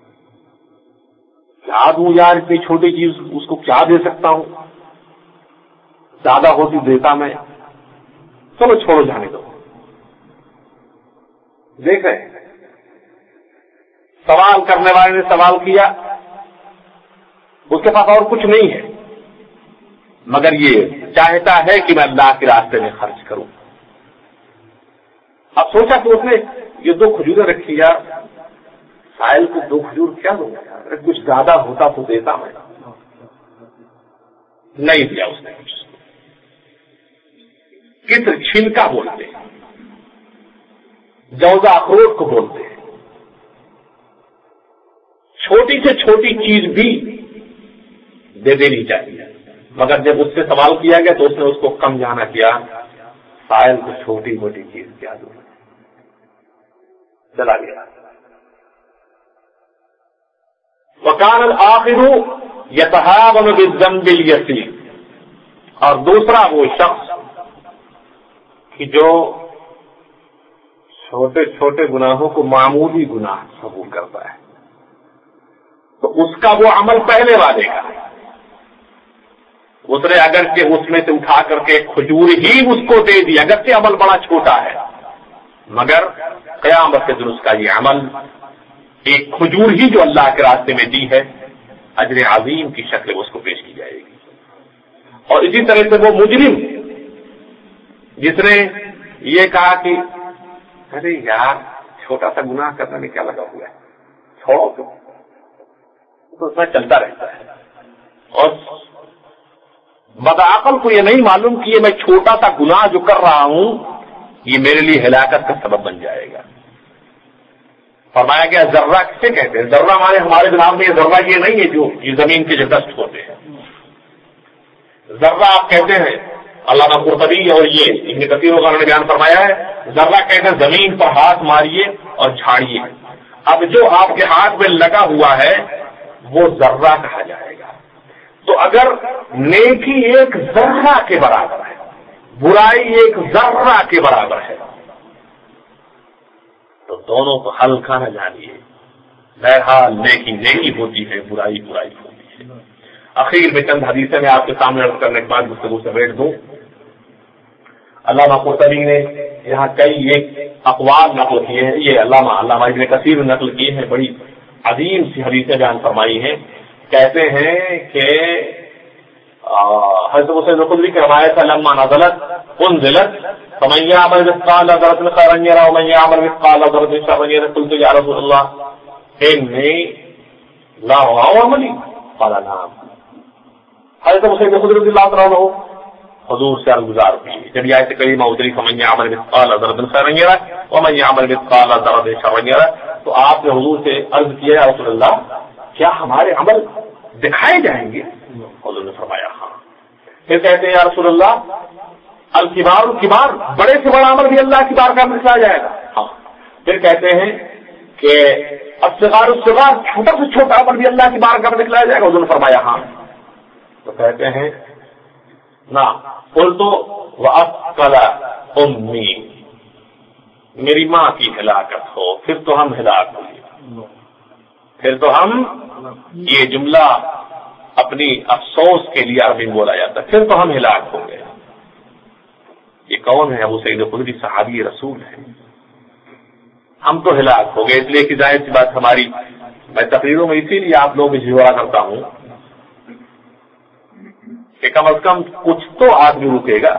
A: کیا دوں یار، اتنی چھوٹی چیز اس کو کیا دے سکتا ہوں، زیادہ ہوتی دیتا میں، چلو چھوڑو جانے دو۔ دیکھ رہے ہیں، سوال کرنے والے نے سوال کیا، اس کے پاس اور کچھ نہیں ہے، مگر یہ چاہتا ہے کہ میں اللہ کے راستے میں خرچ کروں۔ اب سوچا کہ اس نے یہ دو کھجوریں رکھی، یار سائل کو دو کھجور کیا دوں گا، اگر کچھ زیادہ ہوتا تو دیتا میں، نہیں دیا اس نے کچھ۔ کس چھلکا بولتے ہیں، جوزہ اخروٹ کو بولتے ہیں، چھوٹی سے چھوٹی چیز بھی دے دینی چاہیے، مگر جب اس سے سوال کیا گیا تو اس نے اس کو کم جانا کیا، سائل کو چھوٹی موٹی چیز کیا دوں، چلا گیا۔ وَكَانَ الْآخِرُ يَتَهَاوَنُ بِالذَّنبِ الْيَسِيرِ، اور دوسرا وہ شخص کہ جو چھوٹے چھوٹے گناہوں کو معمولی گناہ قبول کرتا ہے، تو اس کا وہ عمل پہلے والے کا، اس نے اگرچہ اس میں سے اٹھا کر کے کھجور ہی اس کو دے دی، اگرچہ عمل بڑا چھوٹا ہے، مگر قیامت کے دن اس کا یہ عمل، ایک کھجور ہی جو اللہ کے راستے میں دی ہے، اجر عظیم کی شکل میں اس کو پیش کی جائے گی۔ اور اسی طرح سے وہ مجرم جس نے یہ کہا کہ ارے یار چھوٹا سا گناہ کرنے میں کیا لگا ہوا ہے، چھوڑو تو اس میں چلتا رہتا ہے، اور بدعقل کو یہ نہیں معلوم کہ یہ میں چھوٹا سا گناہ جو کر رہا ہوں یہ میرے لیے ہلاکت کا سبب بن جائے گا۔ فرمایا گیا ذرہ کسے کہتے ہیں؟ ذرہ ہمارے جناب میں یہ ذرہ یہ نہیں ہے جو یہ زمین کے جو ڈسٹ ہوتے ہیں، ذرہ آپ کہتے ہیں، علامہ قرطبی اور یہ ابن کثیر وغیرہ نے بیان فرمایا ہے، ذرہ کہتے ہیں زمین پر ہاتھ ماریے اور جھاڑیے، اب جو آپ کے ہاتھ میں لگا ہوا ہے وہ ذرہ کہا جائے گا۔ تو اگر نیکی ایک ذرہ کے برابر ہے، برائی ایک ذرہ کے برابر ہے، تو دونوں کو ہلکا نہ جانیے، بہرحال نیکی نیکی ہوتی ہے، برائی برائی ہوتی ہے۔ اخیر میں چند حدیثیں میں آپ کے سامنے عرض کرنے کے بعد گفتگو سے بیٹھ دوں۔ علامہ قرطبی نے یہاں کئی ایک اقوال نقل کیے ہیں، یہ علامہ ابن کثیر نے نقل کیے ہیں، بڑی عظیم سی حدیثیں بیان فرمائی ہیں۔ کہتے ہیں کہ حضرت مسعود الخدری کی روایت ہے لما نزلت انزلت فمن يعمل مثقال ذرة خيرا يره ومن يعمل مثقال ذرة شرا يره قلت يا رسول الله إني لا أرى عملي قال نعم. حضرت مسعود الخدری رضی اللہ عنہ حضور سے عرض کی جب یہ آیت کریمہ اتری فمن يعمل مثقال ذرة خيرا يره ومن يعمل مثقال ذرة شرا يره تو آپ نے حضور سے عرض کیا یا رسول اللہ کیا ہمارے عمل دکھائے جائیں گے؟ حضور نے فرمایا ہاں. پھر کہتے ہیں یا رسول اللہ الکبار الکبار بڑے سے بڑا عمل بھی اللہ کی بارگاہ میں دکھایا جائے گا؟ ہاں. پھر کہتے ہیں کہ الصغار الصغار چھوٹا سے چھوٹا عمل بھی اللہ کی بارگاہ میں دکھلایا جائے گا؟ حضور نے فرمایا ہاں. تو کہتے ہیں نہ قلت واثقل امی میری ماں کی ہلاکت ہو پھر تو ہم ہلاک ہوئے. پھر تو ہم یہ جملہ اپنی افسوس کے لیے عربی میں بولا جاتا ہے پھر تو ہم ہلاک ہو گئے. یہ کون ہے؟ ابو سعید خدری صحابی رسول ہے. ہم تو ہلاک ہو گئے. اس لیے کہ ظاہر سی بات ہماری میں تقریروں میں اسی لیے آپ لوگوں میں جھگڑا کرتا ہوں کہ کم از کم کچھ تو آدمی رکے گا.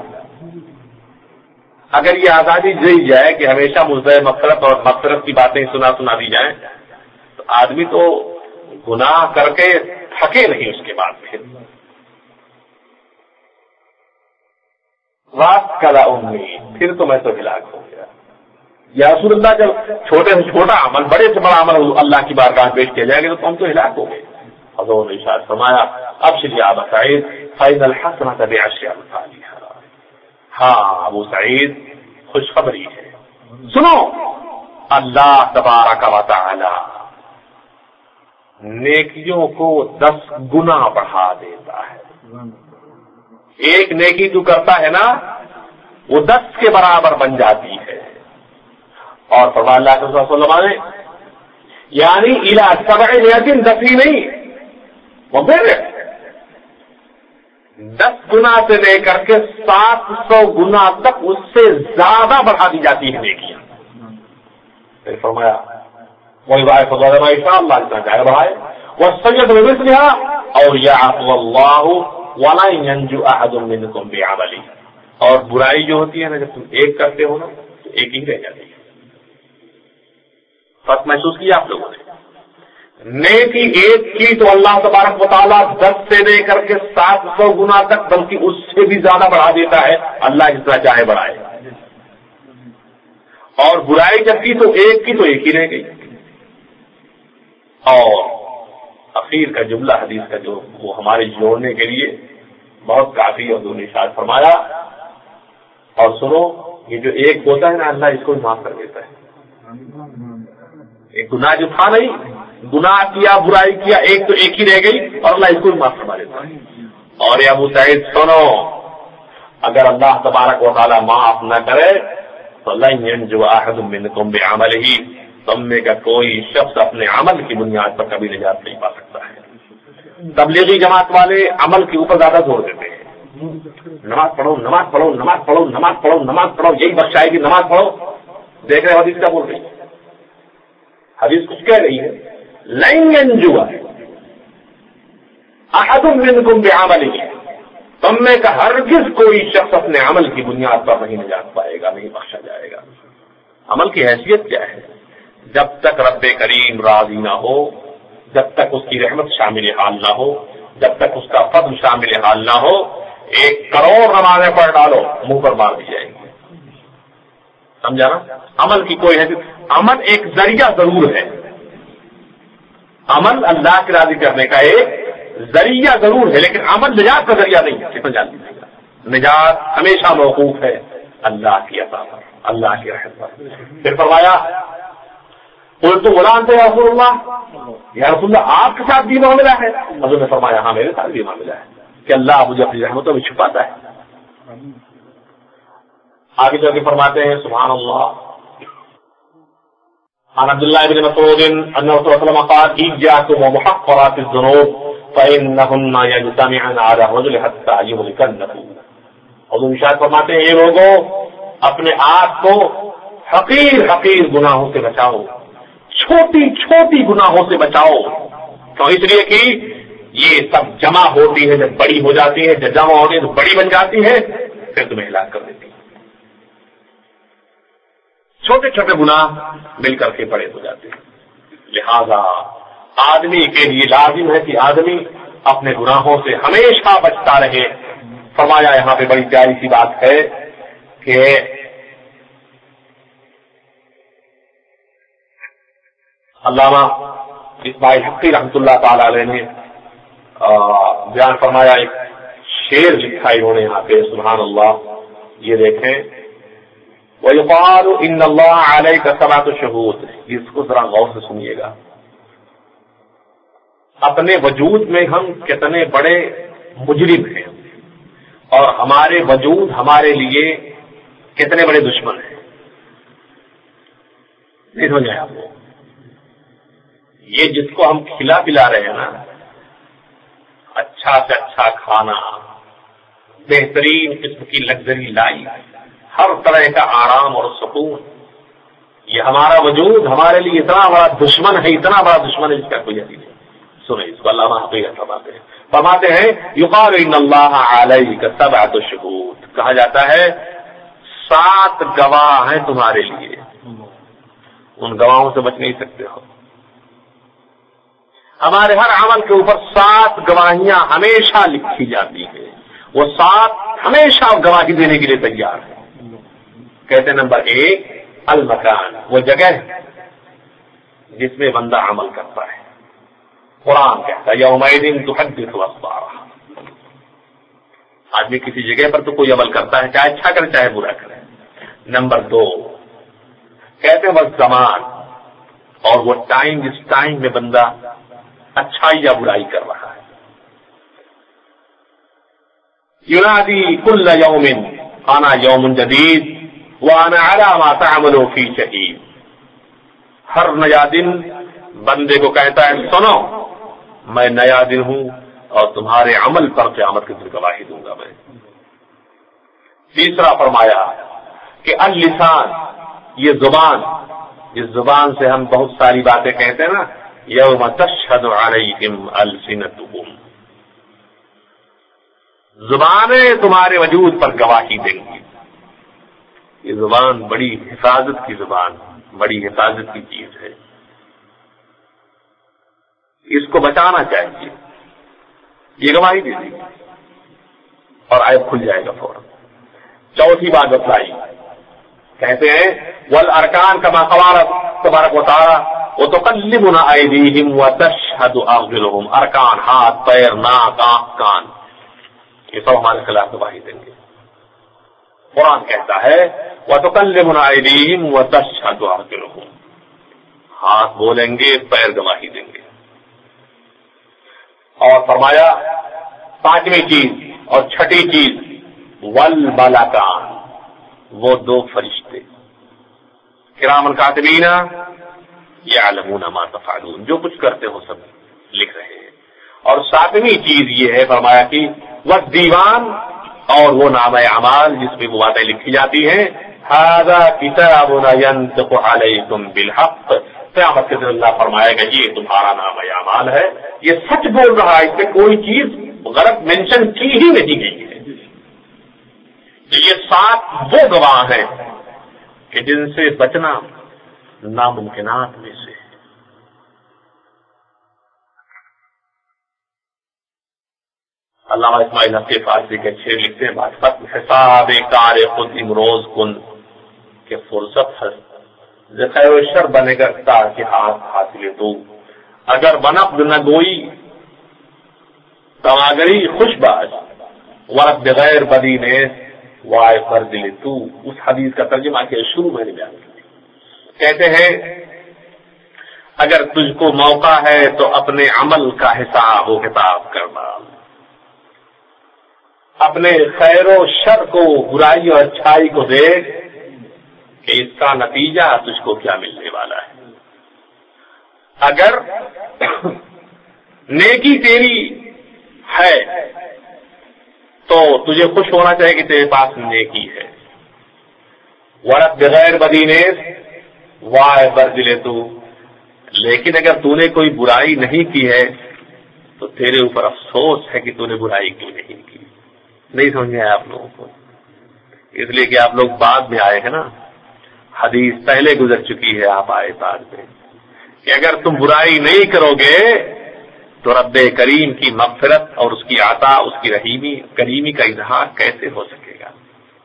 A: اگر یہ آزادی دی جائے کہ ہمیشہ مزدہ مغفرت اور مغفرت کی باتیں سنا دی جائیں تو آدمی تو گناہ کر کے تھکے نہیں اس کے بعد. پھر تو میں تو ہلاک ہو گیا. یا رسول اللہ جب چھوٹے سے چھوٹا عمل بڑے سے بڑا عمل اللہ کی بارگاہ پیش کیا جائے گا تو ہم تو ہلاک ہو گئے. حضور نے ارشاد فرمایا ابشر یا ابا سعید فإن الحسنة بعشر امثالها. ہاں ابو سعید خوشخبری ہے سنو اللہ تبارک و تعالی نیکیوں کو 10 گنا بڑھا دیتا ہے. ایک نیکی تو کرتا ہے نا وہ 10 کے برابر بن جاتی ہے. اور فرمایا اللہ صلی اللہ علیہ وسلم نے یعنی الی 7 لیکن 10 ہی نہیں وہ پھر 10 گنا سے لے کر کے 700 گنا تک اس سے زیادہ بڑھا دی جاتی ہے نیکیاں. پھر فرمایا وہی بات فضل شاء اللہ جتنا چاہے بڑھائے وہ سید بمثلها اور یعفو اللہ ولا ينجو احد منکم بعمله. اور برائی جو ہوتی ہے نا جب تم ایک کرتے ہو نا تو ایک ہی رہ جاتی ہے. فرق محسوس کیا آپ لوگوں نے؟ نیکی ایک کی تو اللہ تبارک و تعالیٰ 10 سے لے کر کے 700 گنا تک بلکہ اس سے بھی زیادہ بڑھا دیتا ہے اللہ جتنا چاہے بڑھائے. اور برائی جب کی تو ایک ہی رہ گئی. اور اخیر کا جملہ حدیث کا جو وہ ہمارے جوڑنے کے لیے بہت کافی اور دونوں ارشاد فرمایا اور سنو یہ جو ایک ہوتا ہے نا اللہ اس کو معاف کر دیتا ہے. ایک گناہ جو تھا نہیں گناہ کیا برائی کیا ایک ہی رہ گئی اور اللہ اس کو معاف فرما دیتا ہے. اور یہ ابو سعید سنو اگر اللہ تبارک و تعالیٰ معاف نہ کرے تو لن ينجو احد منکم بعملہ تم میں کا کوئی شخص اپنے عمل کی بنیاد پر کبھی نجات نہیں پا سکتا ہے. تبلیغی جماعت والے عمل کے اوپر زیادہ زور دیتے ہیں. نماز پڑھو نماز پڑھو نماز پڑھو نماز پڑھو نماز پڑھو یہی بخشائے گی نماز پڑھو. دیکھ رہے حدیث کیا بول رہی ہے؟ حدیث کچھ کہہ رہی ہے لن ينجو احد منکم بعملہ تم میں کا ہرگز کوئی شخص اپنے عمل کی بنیاد پر نہیں نجات پائے گا نہیں بخشا جائے گا. عمل کی حیثیت کیا ہے؟ جب تک رب کریم راضی نہ ہو جب تک اس کی رحمت شامل حال نہ ہو جب تک اس کا فضل شامل حال نہ ہو 1 کروڑ نمازیں پڑھ ڈالو منہ پر مار دی جائیں گی. سمجھا نا؟ عمل کی کوئی حیثیت عمل ایک ذریعہ ضرور ہے. عمل اللہ کے راضی کرنے کا ایک ذریعہ ضرور ہے لیکن عمل نجات کا ذریعہ نہیں ہے. کتنا جان دیجیے گا نجات ہمیشہ موقوف ہے اللہ کی عطا پر اللہ کی رحمت پر. پھر فرمایا قلت غلام تھے یا رسول اللہ آپ کے ساتھ بھی معاملہ ہے؟ حضور نے فرمایا ہاں میرے ساتھ بھی معاملہ ہے کہ اللہ مجھے اپنی رحمتوں میں چھپاتا ہے. آگے جو کہ فرماتے ہیں سبحان اللہ عن عبد الله بن مسعود ان رسول الله صلى الله عليه وسلم قال اياكم ومحقرات الذنوب فانهن يجتمعن على الرجل حتى يهلكنه. حضور ارشاد فرماتے ہیں اے لوگوں اپنے آپ کو حقیر گناہوں سے بچاؤ چھوٹی گناہوں سے بچاؤ. تو اس لیے کہ یہ سب جمع ہوتی ہے، جب بڑی ہو جاتی ہے، جب جمع ہوتی ہے تو بڑی بن جاتی ہے، پھر تمہیں ہلاک کر دیتی ہے۔ چھوٹے چھوٹے گناہ مل کر کے بڑے ہو جاتے ہیں۔ لہذا آدمی کے لیے لازم ہے کہ آدمی اپنے گناہوں سے ہمیشہ بچتا رہے۔ فرمایا یہاں پہ بڑی پیاری سی بات ہے کہ علامہ اسماعیل حقی رحمۃ اللہ تعالی علیہ نے بیان فرمایا، ایک شعر لکھا انہوں نے یہاں پہ، سبحان اللہ، یہ دیکھیں، وَيُقَالُ إِنَّ اللَّهَ عَلَيْكَ سَبْعَةُ شُهُودٍ، اس کو ذرا غور سے سنیے گا۔ اپنے وجود میں ہم کتنے بڑے مجرم ہیں اور ہمارے وجود ہمارے لیے کتنے بڑے دشمن ہیں، نہیں سمجھ آیا آپ کو؟ یہ جس کو ہم کھلا پلا رہے ہیں نا، اچھا سے اچھا کھانا، بہترین قسم کی لگژری لائف، ہر طرح کا آرام اور سکون، یہ ہمارا وجود ہمارے لیے اتنا بڑا دشمن ہے، اتنا بڑا دشمن ہے جس کا کوئی حدیث نہیں۔ سنیں اس کو علامہ حقیقت فرماتے ہیں یقال ان اللہ علیک سبعۃ شہود، کہا جاتا ہے 7 گواہ ہیں تمہارے لیے، ان گواہوں سے بچ نہیں سکتے ہو۔ ہمارے ہر عمل کے اوپر 7 گواہیاں ہمیشہ لکھی جاتی ہیں، وہ 7 ہمیشہ گواہی دینے کے لیے تیار ہے۔ کہتے ہیں نمبر 1 المکان، وہ جگہ جس میں بندہ عمل کرتا ہے۔ قرآن کہتا ہے یومئذ تحدث اخبارها، آدمی کسی جگہ پر تو کوئی عمل کرتا ہے، چاہے اچھا کرے چاہے برا کرے۔ نمبر 2 کہتے ہیں وہ زمان، اور وہ ٹائم جس ٹائم میں بندہ اچھائی یا برائی کر رہا ہے۔ ینادی کل یوم انا یوم جدید وانا علی ما تعملوا فی شہید، ہر نیا دن بندے کو کہتا ہے سنو میں نیا دن ہوں اور تمہارے عمل پر قیامت کے دن گواہی دوں گا میں۔ تیسرا فرمایا کہ اللسان، یہ زبان، جس زبان سے ہم بہت ساری باتیں کہتے ہیں نا، یوم تشہد علیہم السنتہم، زبانیں تمہارے وجود پر گواہی دیں گی۔ یہ زبان بڑی حفاظت کی زبان، بڑی حفاظت کی چیز ہے، اس کو بچانا چاہیے، یہ گواہی دے دی اور عیب کھل جائے گا فوراً۔ چوتھی بات بتلائی، کہتے ہیں والارکان کما قال تبارک و تعالی وتقلبنا ایدیہم وتشہد ارجلہم، ارکان ہاتھ پیر ناک آنکھ کان، یہ سب ہمارے خلاف گواہی دیں گے۔ قرآن کہتا ہے وتقلبنا ایدیہم وتشہد ارجلہم، ہاتھ بولیں گے پیر گواہی دیں گے۔ اور فرمایا 5ویں چیز اور 6ٹھی چیز والملکان، وہ 2 فرشتے کرام کاتبین یعلمون ما تفعلون، جو کچھ کرتے ہو سب لکھ رہے ہیں۔ اور 7ویں چیز یہ ہے فرمایا کہ والدیوان، اور وہ نامہ اعمال جس میں وہ باتیں لکھی جاتی ہیں، ھذا کتابنا ینطق علیکم بالحق، قیامت کے دن اللہ فرمائے گا یہ تمہارا نامہ اعمال ہے، یہ سچ بول رہا ہے، اس میں کوئی چیز غلط مینشن کی ہی نہیں گئی ہے۔ یہ 7 وہ گواہ ہیں کہ جن سے بچنا ناممکنات میں سے ہے۔ علامہ اسماعیل حقی فارسی کے شعر لکھتے ہیں بات حساب کار خود امروز کن، کہ فرصت ہے خیر و شر بنے گا تاکہ ہاتھ حاصل تو، اگر بنقد نہ گوئی تماگری خوش باش ورد بغیر بدی نے وائے پر دل تو، اس حدیث کا ترجمہ کے شروع میں نے بیان کیا۔ کہتے ہیں اگر تجھ کو موقع ہے تو اپنے عمل کا حساب و کتاب کرنا، اپنے خیر و شر کو، برائی اور اچھائی کو دیکھ کہ اس کا نتیجہ تجھ کو کیا ملنے والا ہے۔ اگر نیکی تیری ہے تو تجھے خوش ہونا چاہیے کہ تیرے پاس نیکی ہے، ورد بغیر بدینیس وائے بردلے تو، لیکن اگر تو نے کوئی برائی نہیں کی ہے تو تیرے اوپر افسوس ہے کہ تو نے برائی کیوں نہیں کی. نہیں سمجھے آپ لوگوں کو؟ اس لیے کہ آپ لوگ بعد میں آئے ہیں نا, حدیث پہلے گزر چکی ہے, آپ آئے بعد میں, کہ اگر تم برائی نہیں کرو گے تو رب کریم کی مغفرت اور اس کی عطا, اس کی کریمی کا اظہار کیسے ہو سکے گا.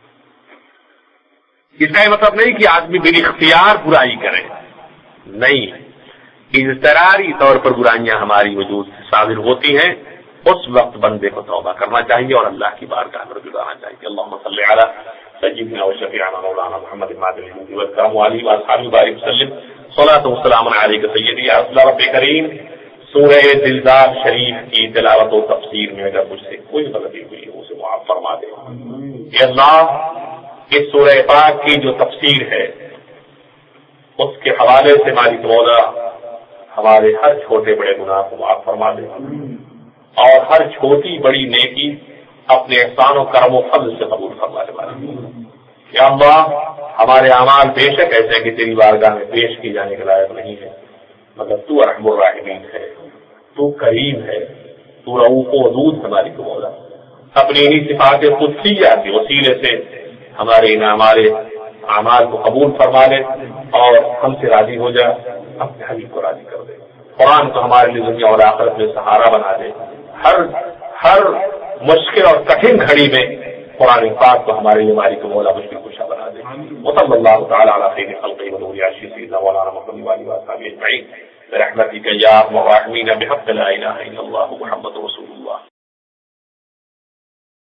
A: اس کا یہ مطلب نہیں کہ آدمی بال اختیار برائی کرے, نہیں, اضطراری طور پر برائیاں ہماری وجود سے صادر ہوتی ہیں, اس وقت بندے کو توبہ کرنا چاہیے اور اللہ کی بارگاہ میں رجوع آنا چاہیے. اللهم صل علی سیدنا و شفیعنا مولانا محمد المعدل الجود والکرم علی واصحابہ بارک وسلم. صلاۃ و سلام علیک سیدی یا رسول رب کریم. سورہ دلدار شریف کی تلاوت و تفسیر میں اگر مجھ سے کوئی غلطی ہوئی ہے اسے معاف فرما دے. یا اللہ اس سورہ پاک کی جو تفسیر ہے اس کے حوالے سے مالک مولا ہمارے ہر چھوٹے بڑے گناہ کو معاف فرما دے اور ہر چھوٹی بڑی نیکی اپنے احسان و کرم و فضل سے قبول فرما دے. یا اللہ ہمارے اعمال بے شک ایسے کہ تیری بارگاہ میں پیش کی جانے کے لائق نہیں ہے, مگر تو ارحم الراحمین ہے, تو کریم ہے, تو رؤوف ودود ہماری کو مولا. اپنی انہی صفات قدسیہ کے وسیلے سے ہمارے ان اعمال کو قبول فرما لے اور ہم سے راضی ہو جا, اپنے حبیب کو راضی کر دے. قرآن کو ہمارے لیے دنیا اور آخرت میں سہارا بنا دے. ہر مشکل اور کٹھن گھڑی میں قرآن پاک کو ہمارے لیے مالک مولا مشکل کشا بنا دے. وصلی اللہ تعالی علی خیر خلقہ ونور عرشہ سیدنا مولانا محمد وعلی آلہ وصحبہ اجمعین برحمتک یا ارحم الراحمین بحق لا الہ الا اللہ محمد رسول